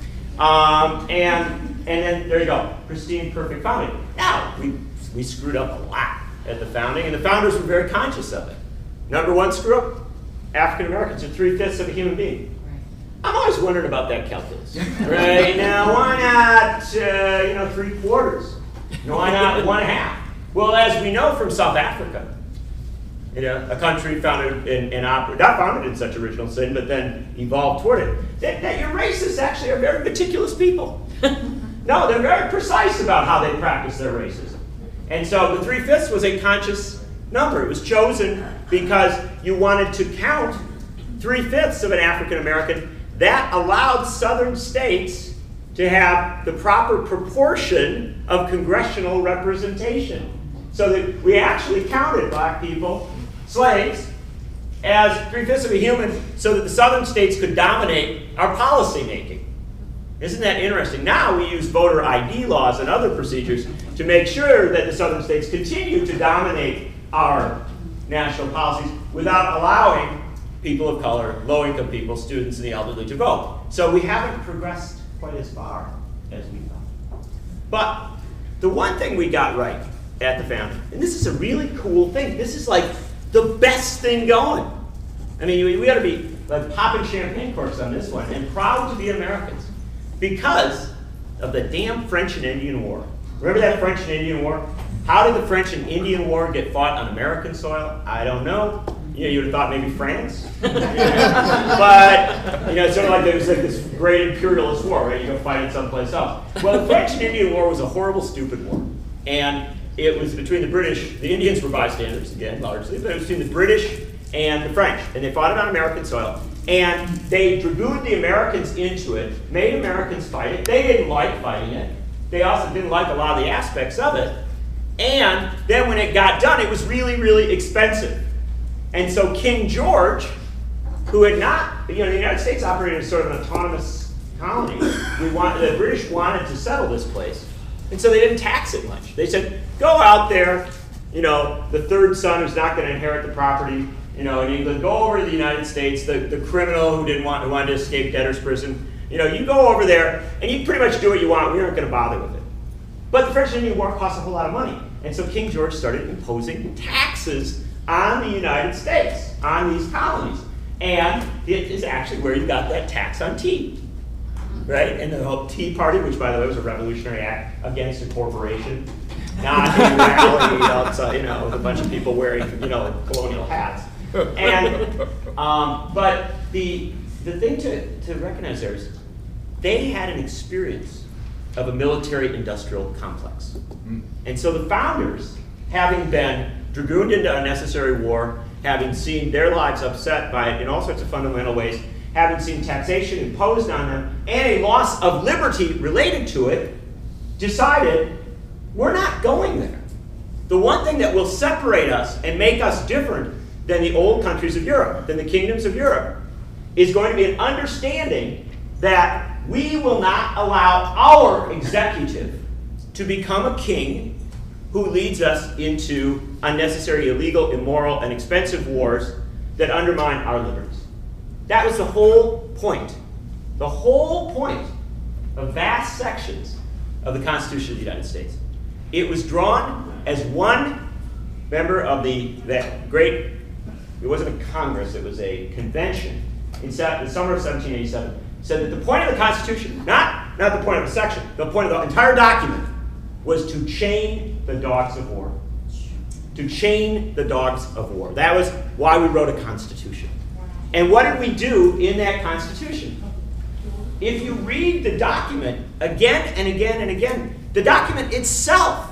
Speaker 4: And then there you go, pristine, perfect founding. Now we screwed up a lot at the founding, and the founders were very conscious of it. Number one screw up: African Americans are 3/5 of a human being. I'm always wondering about that calculus. Right now, why not 3/4? Why not 1/2? Well, as we know from South Africa, a country founded not founded in such original sin, but then evolved toward it, that your racists actually are very meticulous people. No, they're very precise about how they practice their racism. And so the 3/5 was a conscious number. It was chosen because you wanted to count 3/5 of an African American. That allowed southern states to have the proper proportion of congressional representation. So that we actually counted black people, slaves, as 3/5 of a human, so that the southern states could dominate our policy making. Isn't that interesting? Now we use voter ID laws and other procedures to make sure that the southern states continue to dominate our national policies without allowing people of color, low-income people, students, and the elderly to vote. So we haven't progressed quite as far as we thought. But the one thing we got right at the founding, and this is a really cool thing, this is like the best thing going. I mean, we ought to be like popping champagne corks on this one and proud to be Americans because of the damn French and Indian War. Remember that French and Indian War? How did the French and Indian War get fought on American soil? I don't know. You would have thought maybe France. But, it's sort of like there was like this great imperialist war, right? You go fight it someplace else. Well, the French and Indian War was a horrible, stupid war. And it was between the British, the Indians were bystanders, again, largely, but it was between the British and the French. And they fought it on American soil. And they dragooned the Americans into it, made Americans fight it. They didn't like fighting it. They also didn't like a lot of the aspects of it. And then when it got done, it was really, really expensive. And so King George, who had not, the United States operated as sort of an autonomous colony. The British wanted to settle this place. And so they didn't tax it much. They said, go out there, the third son who's not going to inherit the property, in England, go over to the United States, the criminal who wanted to escape debtor's prison. You go over there and you pretty much do what you want. We aren't going to bother with it. But the French and Indian War cost a whole lot of money. And so King George started imposing taxes on the United States, on these colonies. And it is actually where you got that tax on tea, right? And the whole Tea Party, which by the way was a revolutionary act against a corporation, not a rally outside, with a bunch of people wearing, colonial hats. And, but the thing to recognize there is they had an experience of a military-industrial complex. And so the founders, having been dragooned into unnecessary war, having seen their lives upset by it in all sorts of fundamental ways, having seen taxation imposed on them, and a loss of liberty related to it, decided, we're not going there. The one thing that will separate us and make us different than the old countries of Europe, than the kingdoms of Europe, is going to be an understanding that we will not allow our executive to become a king who leads us into unnecessary, illegal, immoral, and expensive wars that undermine our liberties. That was the whole point. The whole point of vast sections of the Constitution of the United States. It was drawn as one member of that great, it wasn't a Congress, it was a convention in the summer of 1787, said that the point of the Constitution, not the point of a section, the point of the entire document, was to chain the dogs of war. To chain the dogs of war. That was why we wrote a Constitution. And what did we do in that Constitution? If you read the document again and again and again, the document itself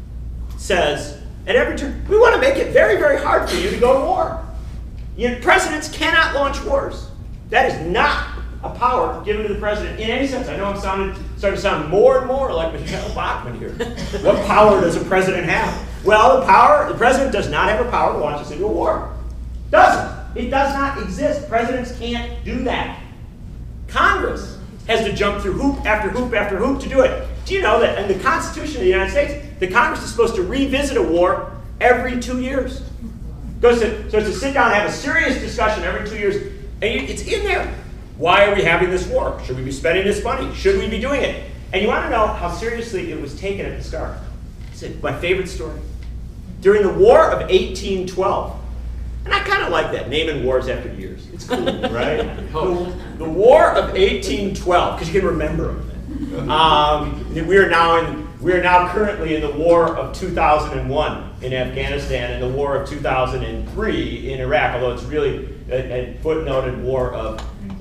Speaker 4: says, at every turn, we want to make it very, very hard for you to go to war. Presidents cannot launch wars. That is not a power given to the president in any sense. I know I'm starting to sound more and more like Michelle Bachmann here. What power does a president have? Well, the president does not have a power to launch us into a war. Doesn't. It does not exist. Presidents can't do that. Congress has to jump through hoop after hoop after hoop to do it. Do you know that in the Constitution of the United States, the Congress is supposed to revisit a war every 2 years? So it's to sit down and have a serious discussion every 2 years, and it's in there. Why are we having this war? Should we be spending this money? Should we be doing it? And you want to know how seriously it was taken at the start? It's my favorite story. During the War of 1812, and I kind of like that, naming wars after years. It's cool, right? The War of 1812, because you can remember them. We are now currently in the War of 2001 in Afghanistan and the War of 2003 in Iraq, although it's really a footnoted War of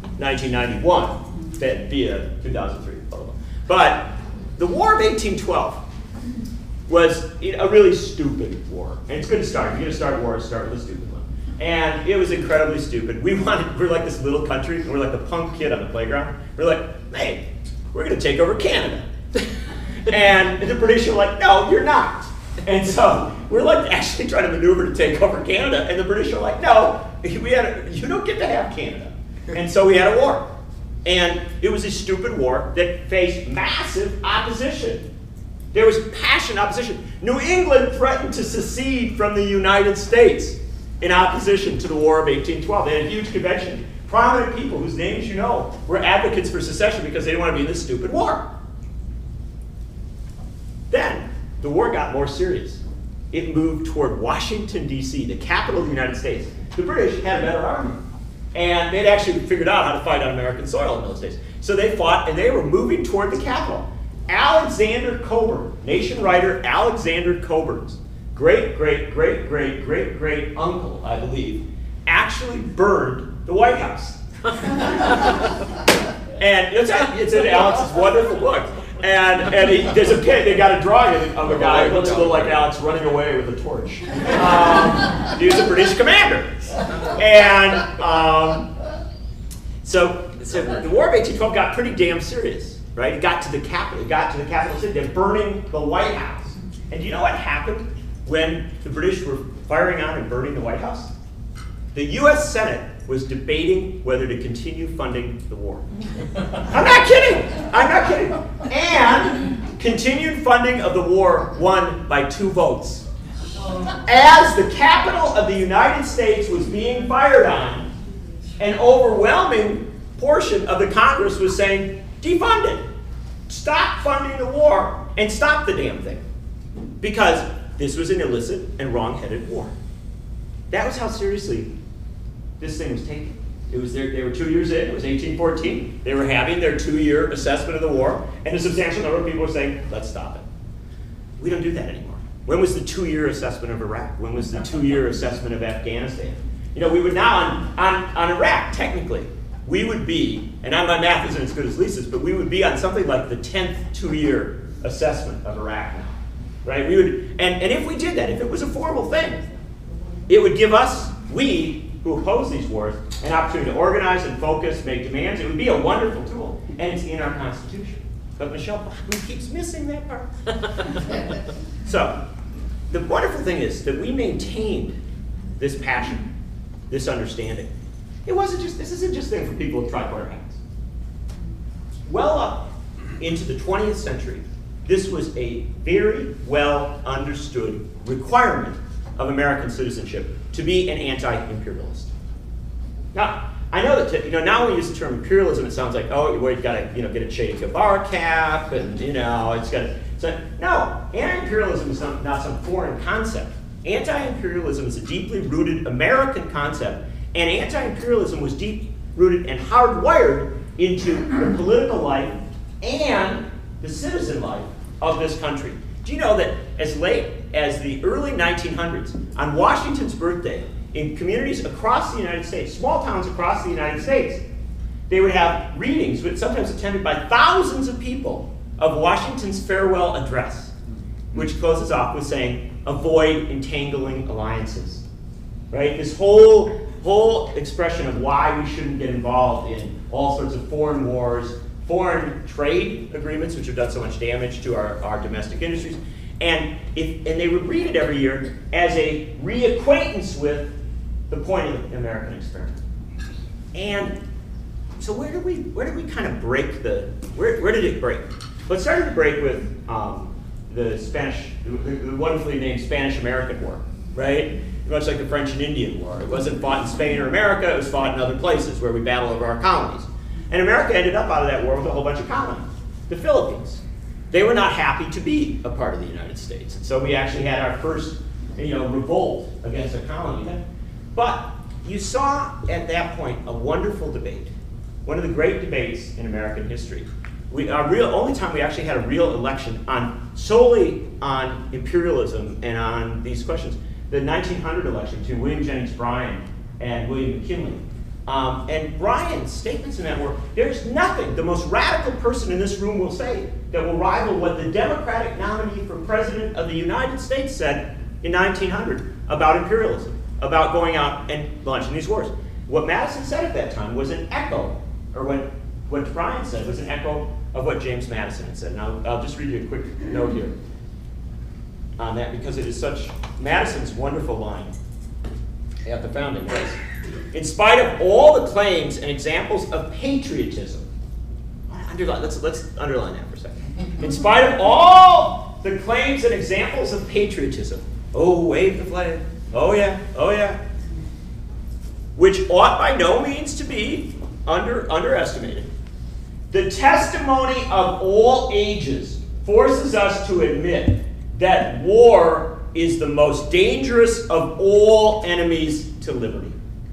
Speaker 4: 1991 via 2003. But the War of 1812 was a really stupid war. And it's good to start. If you're going to start wars, start with a stupid one. And it was incredibly stupid. We're like this little country, and we're like the punk kid on the playground. We're like, hey, we're going to take over Canada. And the British are like, no, you're not. And so we're like actually trying to maneuver to take over Canada, and the British are like, no, you don't get to have Canada. And so we had a war. And it was a stupid war that faced massive opposition. There was passionate opposition. New England threatened to secede from the United States in opposition to the War of 1812. They had a huge convention. Prominent people whose names you know were advocates for secession because they didn't want to be in this stupid war. Then the war got more serious. It moved toward Washington, D.C., the capital of the United States. The British had a better army. And they'd actually figured out how to fight on American soil in those days. So they fought, and they were moving toward the capital. Alexander Cockburn, nation writer Alexander Cockburn's great uncle, I believe, actually burned the White House. And it's in Alex's wonderful book. And there's a pit, they got a drawing of a guy who looks a little like Alex running away with a torch. He was a British commander. And so the War of 1812 got pretty damn serious, right? It got to the capital. It got to the capital city. They're burning the White House. And do you know what happened when the British were firing on and burning the White House? The U.S. Senate was debating whether to continue funding the war. I'm not kidding. And continued funding of the war won by 2 votes. As the capital of the United States was being fired on, an overwhelming portion of the Congress was saying, defund it. Stop funding the war and stop the damn thing. Because this was an illicit and wrong-headed war. That was how seriously this thing was taken. They were 2 years in. It was 1814. They were having their 2-year assessment of the war, and a substantial number of people were saying, let's stop it. We don't do that anymore. When was the 2-year assessment of Iraq? When was the 2-year assessment of Afghanistan? You know, we would now, on Iraq, technically, we would be, and my math isn't as good as Lisa's, but we would be on something like the 10th two-year assessment of Iraq now, right? We would, and if we did that, if it was a formal thing, it would give us, we who oppose these wars, an opportunity to organize and focus, make demands. It would be a wonderful tool, and it's in our Constitution. But Michelle Bachmann keeps missing that part. So, the wonderful thing is that we maintained this passion, this understanding. It wasn't just, this isn't just a thing for people with tricorner hats. Well up into the 20th century, this was a very well understood requirement of American citizenship to be an anti-imperialist. Now, I know that now when we use the term imperialism, it sounds like, oh, well, you've got to get a Che Guevara cap, and it's got to. So, no, anti-imperialism is not some foreign concept. Anti-imperialism is a deeply rooted American concept, and anti-imperialism was deep-rooted and hardwired into the political life and the citizen life of this country. Do you know that as late as the early 1900s, on Washington's birthday, in communities across the United States, small towns across the United States, they would have readings, sometimes attended by thousands of people, of Washington's farewell address, which closes off with saying, avoid entangling alliances. Right? This whole expression of why we shouldn't get involved in all sorts of foreign wars, foreign trade agreements, which have done so much damage to our domestic industries, and they would read it every year as a reacquaintance with the point of the American experiment. And so where did we kind of break where did it break? Well, it started to break with the wonderfully named Spanish-American War, right? Much like the French and Indian War. It wasn't fought in Spain or America, it was fought in other places where we battle over our colonies. And America ended up out of that war with a whole bunch of colonies. The Philippines. They were not happy to be a part of the United States. And so we actually had our first revolt against a colony. But you saw at that point a wonderful debate. One of the great debates in American history. Only time we actually had a real election solely on imperialism and on these questions. The 1900 election to William Jennings Bryan and William McKinley. And Bryan's statements in that war, there's nothing the most radical person in this room will say that will rival what the Democratic nominee for President of the United States said in 1900 about imperialism, about going out and launching these wars. What Madison said at that time was an echo, or what Bryan said was an echo of what James Madison had said. And I'll just read you a quick note here on that, because it is such Madison's wonderful line at the founding was, in spite of all the claims and examples of patriotism, let's underline that for a second. In spite of all the claims and examples of patriotism, oh, wave the flag, oh yeah, which ought by no means to be underestimated, the testimony of all ages forces us to admit that war is the most dangerous of all enemies to liberty.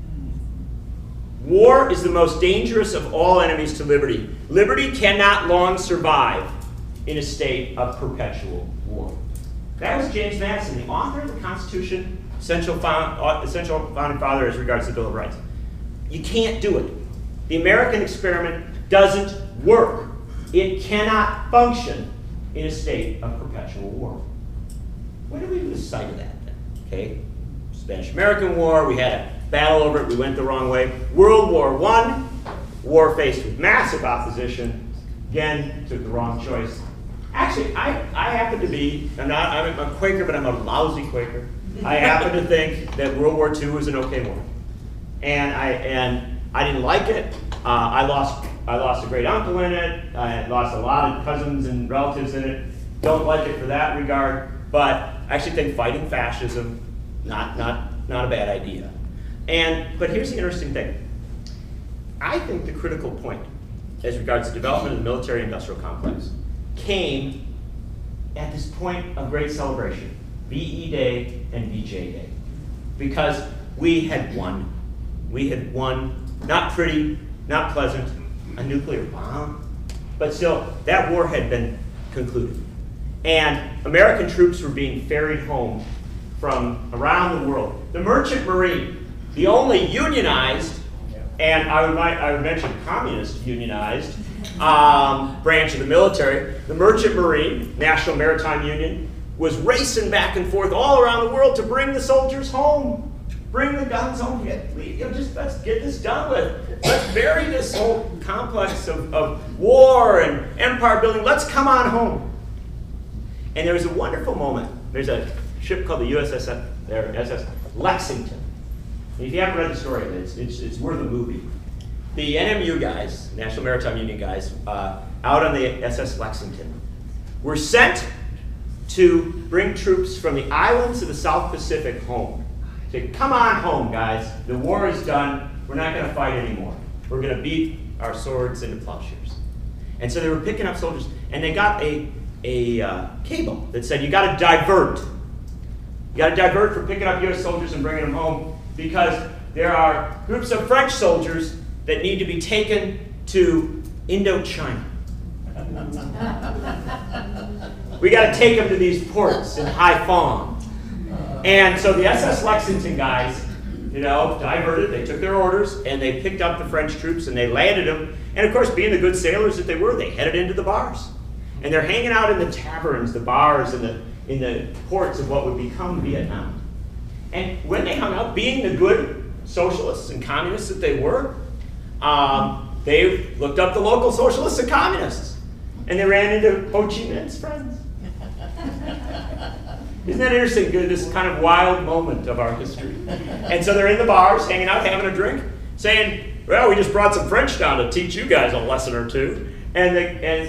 Speaker 4: War is the most dangerous of all enemies to liberty. Liberty cannot long survive in a state of perpetual war. That was James Madison, the author of the Constitution, essential founding father as regards the Bill of Rights. You can't do it. The American experiment doesn't work. It cannot function in a state of perpetual war. When did we lose sight of that then? Okay, Spanish-American War, we had a battle over it, we went the wrong way. World War I, war faced with massive opposition, again, took the wrong choice. Actually, I happen to be, I'm a Quaker, but I'm a lousy Quaker. I happen to think that World War II was an okay war. And I didn't like it. I lost a great uncle in it. I lost a lot of cousins and relatives in it. Don't like it for that regard. But I actually think fighting fascism, not a bad idea. But here's the interesting thing. I think the critical point as regards to development of the military-industrial complex came at this point of great celebration, VE Day and VJ Day. Because we had won. We had won, not pretty, not pleasant, a nuclear bomb, but still, that war had been concluded. And American troops were being ferried home from around the world. The Merchant Marine, the only unionized and I would mention communist unionized branch of the military. The Merchant Marine, National Maritime Union, was racing back and forth all around the world to bring the soldiers home. Bring the guns home. Let's get this done with. Let's bury this whole complex of war and empire building. Let's come on home. And there was a wonderful moment. There's a ship called the SS Lexington. And if you haven't read the story of it, it's worth a movie. The NMU guys, National Maritime Union guys, out on the SS Lexington, were sent to bring troops from the islands of the South Pacific home. Say, come on home, guys. The war is done. We're not going to fight anymore. We're going to beat our swords into plowshares. And so they were picking up soldiers, and they got a cable that said, you got to divert. You got to divert for picking up U.S. soldiers and bringing them home, because there are groups of French soldiers that need to be taken to Indochina. We got to take them to these ports in Haiphong. And so the SS Lexington guys, diverted. They took their orders, and they picked up the French troops, and they landed them. And of course, being the good sailors that they were, they headed into the bars. And they're hanging out in the taverns, the bars, in the ports of what would become Vietnam. And when they hung out, being the good socialists and communists that they were, they looked up the local socialists and communists. And they ran into Ho Chi Minh's friends. Isn't that interesting? This kind of wild moment of our history. And so they're in the bars, hanging out, having a drink, saying, well, we just brought some French down to teach you guys a lesson or two. And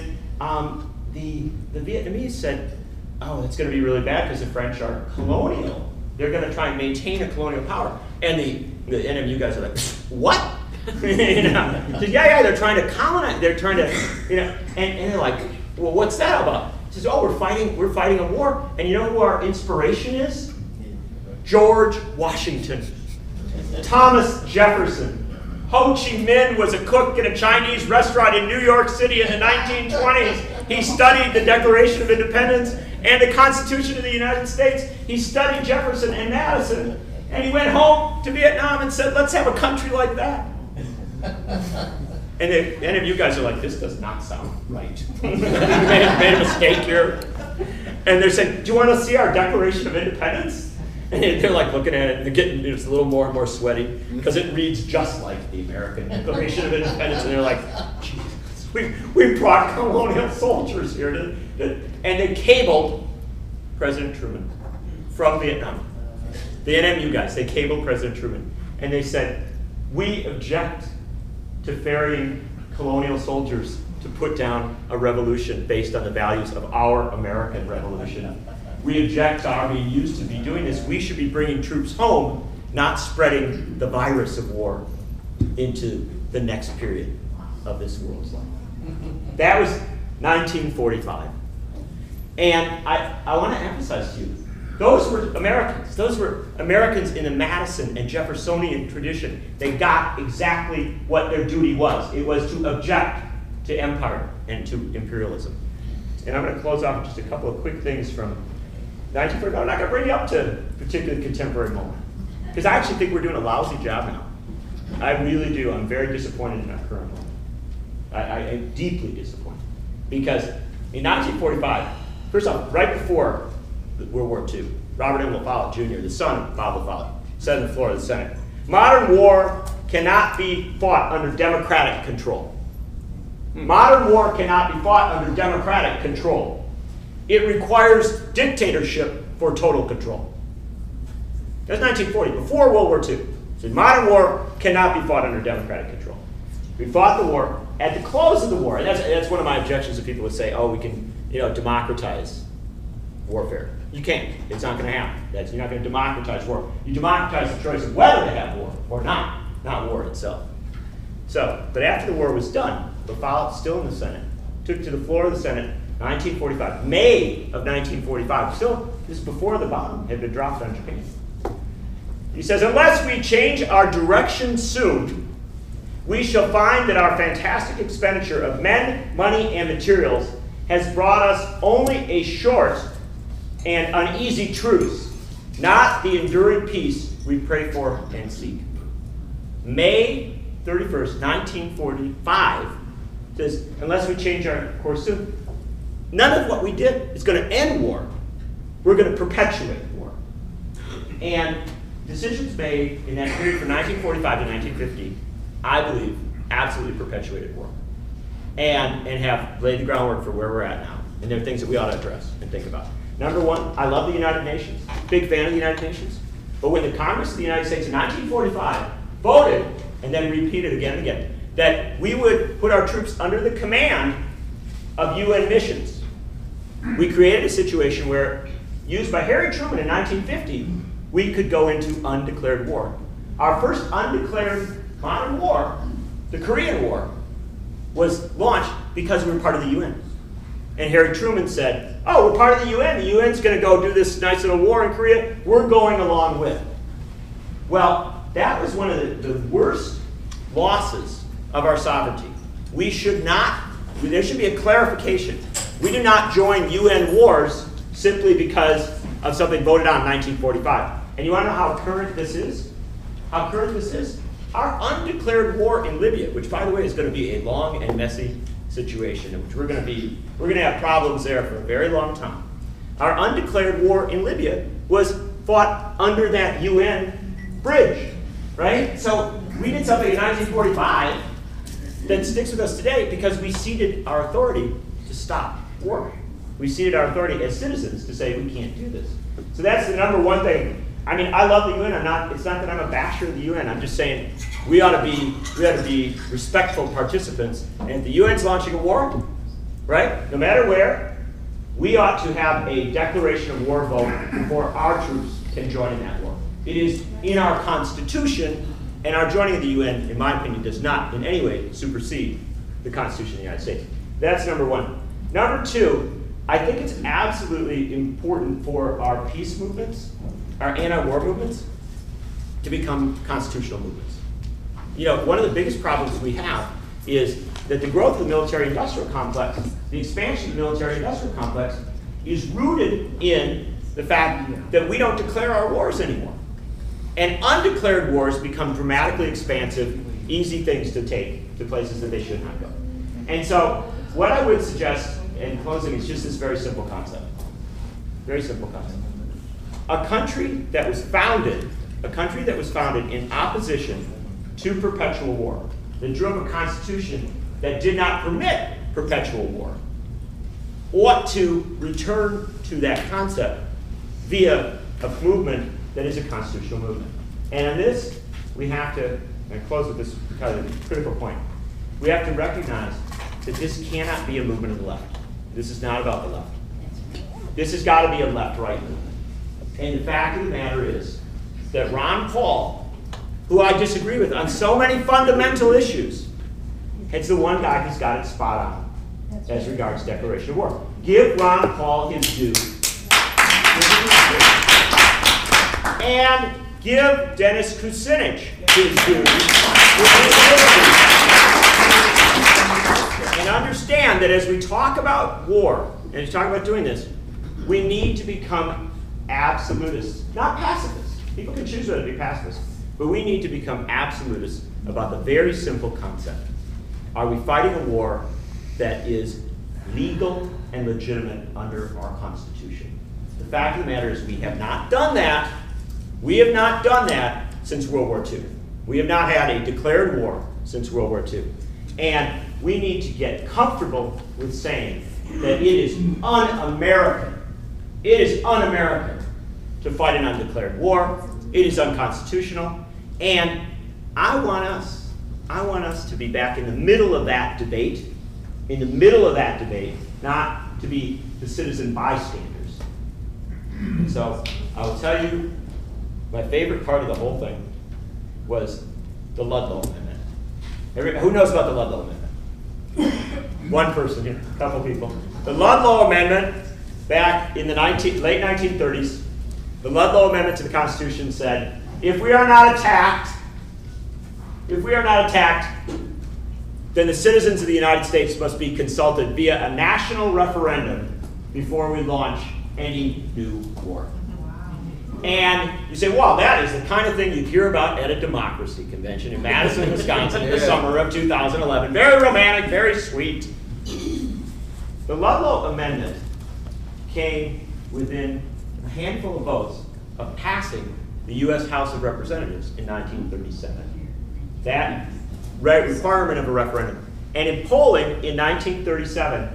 Speaker 4: the Vietnamese said, oh, that's going to be really bad because the French are colonial. They're going to try and maintain a colonial power. And the NMU guys are like, what? Said, yeah, they're trying to colonize. They're trying to, and they're like, well, what's that about? He says, oh, we're fighting a war. And you know who our inspiration is? George Washington. Thomas Jefferson. Ho Chi Minh was a cook in a Chinese restaurant in New York City in the 1920s. He studied the Declaration of Independence and the Constitution of the United States. He studied Jefferson and Madison. And he went home to Vietnam and said, let's have a country like that. And any of you guys are like, this does not sound right. made a mistake here. And they're saying, do you want to see our Declaration of Independence? And they're like looking at it, and they're getting it's a little more and more sweaty because it reads just like the American Declaration of Independence. And they're like, Jesus, we brought colonial soldiers here and they cabled President Truman from Vietnam. The NMU guys, they cabled President Truman. And they said, we object to ferrying colonial soldiers to put down a revolution based on the values of our American revolution. We object to our being used to be doing this. We should be bringing troops home, not spreading the virus of war into the next period of this world's life. That was 1945. And I want to emphasize to you, those were Americans. Those were Americans in the Madison and Jeffersonian tradition. They got exactly what their duty was. It was to object to empire and to imperialism. And I'm going to close off with just a couple of quick things from 1945. I'm not going to bring you up to a particular contemporary moment, because I actually think we're doing a lousy job now. I really do. I'm very disappointed in our current moment. I am deeply disappointed. Because in 1945, first off, right before World War II, Robert M. La Follette Jr., the son of Bob La Follette, said on the floor of the Senate, modern war cannot be fought under democratic control. Modern war cannot be fought under democratic control. It requires dictatorship for total control. That's 1940, before World War II. So modern war cannot be fought under democratic control. We fought the war. At the close of the war, and that's one of my objections that people would say, oh, we can democratize warfare. You can't. It's not going to happen. You're not going to democratize war. You democratize the choice of whether to have war or not war itself. But after the war was done, La Follette, still in the Senate, took to the floor of the Senate, 1945, May of 1945. Still, this is before the bomb had been dropped on Japan. He says, unless we change our direction soon, we shall find that our fantastic expenditure of men, money, and materials has brought us only a short and uneasy truce, not the enduring peace we pray for and seek. May 31st, 1945, says, unless we change our course soon, none of what we did is going to end war. We're going to perpetuate war. And decisions made in that period from 1945 to 1950, I believe, absolutely perpetuated war. And have laid the groundwork for where we're at now. And there are things that we ought to address and think about. Number one, I love the United Nations. Big fan of the United Nations. But when the Congress of the United States in 1945 voted, and then repeated again and again, that we would put our troops under the command of UN missions, we created a situation where, used by Harry Truman in 1950, we could go into undeclared war. Our first undeclared modern war, the Korean War, was launched because we were part of the UN. And Harry Truman said, oh, we're part of the UN. The UN's going to go do this nice little war in Korea. We're going along with it. Well, that was one of the worst losses of our sovereignty. We should not, there should be a clarification. We do not join UN wars simply because of something voted on in 1945. And you want to know how current this is? How current this is? Our undeclared war in Libya, which by the way is going to be a long and messy situation, in which we're going to have problems there for a very long time. Our undeclared war in Libya was fought under that UN bridge, right? So we did something in 1945 that sticks with us today because we ceded our authority to stop war. We ceded our authority as citizens to say we can't do this. So that's the number one thing. I mean, I love the UN. It's not that I'm a basher of the UN. I'm just saying we ought to be respectful participants. And if the UN's launching a war, right? No matter where, we ought to have a declaration of war vote before our troops can join in that war. It is in our Constitution, and our joining of the UN, in my opinion, does not in any way supersede the Constitution of the United States. That's number one. Number two, I think it's absolutely important for our peace movements, our anti-war movements, to become constitutional movements. You know, one of the biggest problems we have is that the growth of the military-industrial complex, the expansion of the military-industrial complex, is rooted in the fact that we don't declare our wars anymore. And undeclared wars become dramatically expansive, easy things to take to places that they should not go. And so, what I would suggest in closing is just this very simple concept. Very simple concept. A country that was founded in opposition to perpetual war, that drew up a constitution that did not permit perpetual war, ought to return to that concept via a movement that is a constitutional movement. And in this, we have to, and I close with this kind of critical point, we have to recognize that this cannot be a movement of the left. This is not about the left. This has got to be a left-right movement. And the fact of the matter is that Ron Paul, who I disagree with on so many fundamental issues, it's the one guy who's got it spot on as regards declaration of war. Give Ron Paul his due. And give Dennis Kucinich his due. And understand that as we talk about war, and as we talk about doing this, we need to become absolutists, not pacifists. People can choose whether to be pacifists, but we need to become absolutists about the very simple concept. Are we fighting a war that is legal and legitimate under our Constitution? The fact of the matter is we have not done that. We have not done that since World War II. We have not had a declared war since World War II. And we need to get comfortable with saying that it is un-American. It is un-American to fight an undeclared war. It is unconstitutional. And I want us to be back in the middle of that debate, not to be the citizen bystanders. And so I will tell you, my favorite part of the whole thing was the Ludlow Amendment. Who knows about the Ludlow Amendment? One person here, a couple people. The Ludlow Amendment, back in the late 1930s, the Ludlow Amendment to the Constitution said, if we are not attacked, then the citizens of the United States must be consulted via a national referendum before we launch any new war. And you say, well, that is the kind of thing you'd hear about at a democracy convention in Madison, Wisconsin in the summer of 2011. Very romantic, very sweet. The Ludlow Amendment came within a handful of votes of passing the U.S. House of Representatives in 1937. That requirement of a referendum. And in polling in 1937,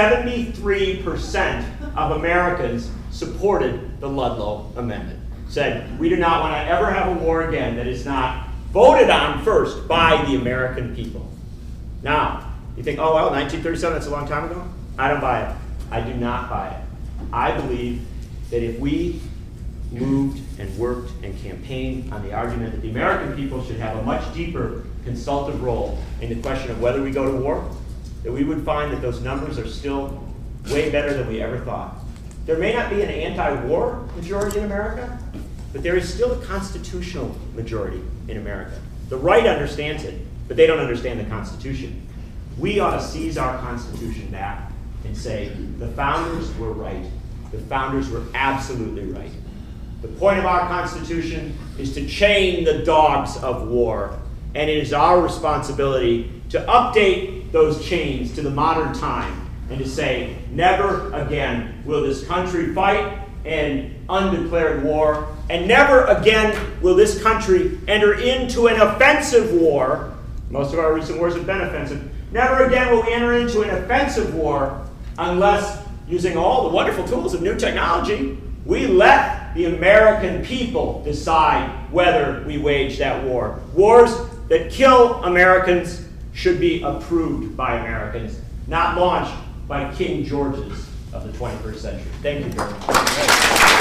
Speaker 4: 73% of Americans supported the Ludlow Amendment. Said, we do not want to ever have a war again that is not voted on first by the American people. Now, you think, oh, well, 1937, that's a long time ago? I don't buy it. I do not buy it. I believe that if we moved and worked and campaigned on the argument that the American people should have a much deeper consultative role in the question of whether we go to war, that we would find that those numbers are still way better than we ever thought. There may not be an anti-war majority in America, but there is still a constitutional majority in America. The right understands it, but they don't understand the Constitution. We ought to seize our Constitution back and say, the founders were right. The founders were absolutely right. The point of our Constitution is to chain the dogs of war, and it is our responsibility to update those chains to the modern time and to say, never again will this country fight an undeclared war, and never again will this country enter into an offensive war. Most of our recent wars have been offensive. Never again will we enter into an offensive war unless, using all the wonderful tools of new technology, we let the American people decide whether we wage that war. Wars that kill Americans should be approved by Americans, not launched by King Georges of the 21st century. Thank you very much.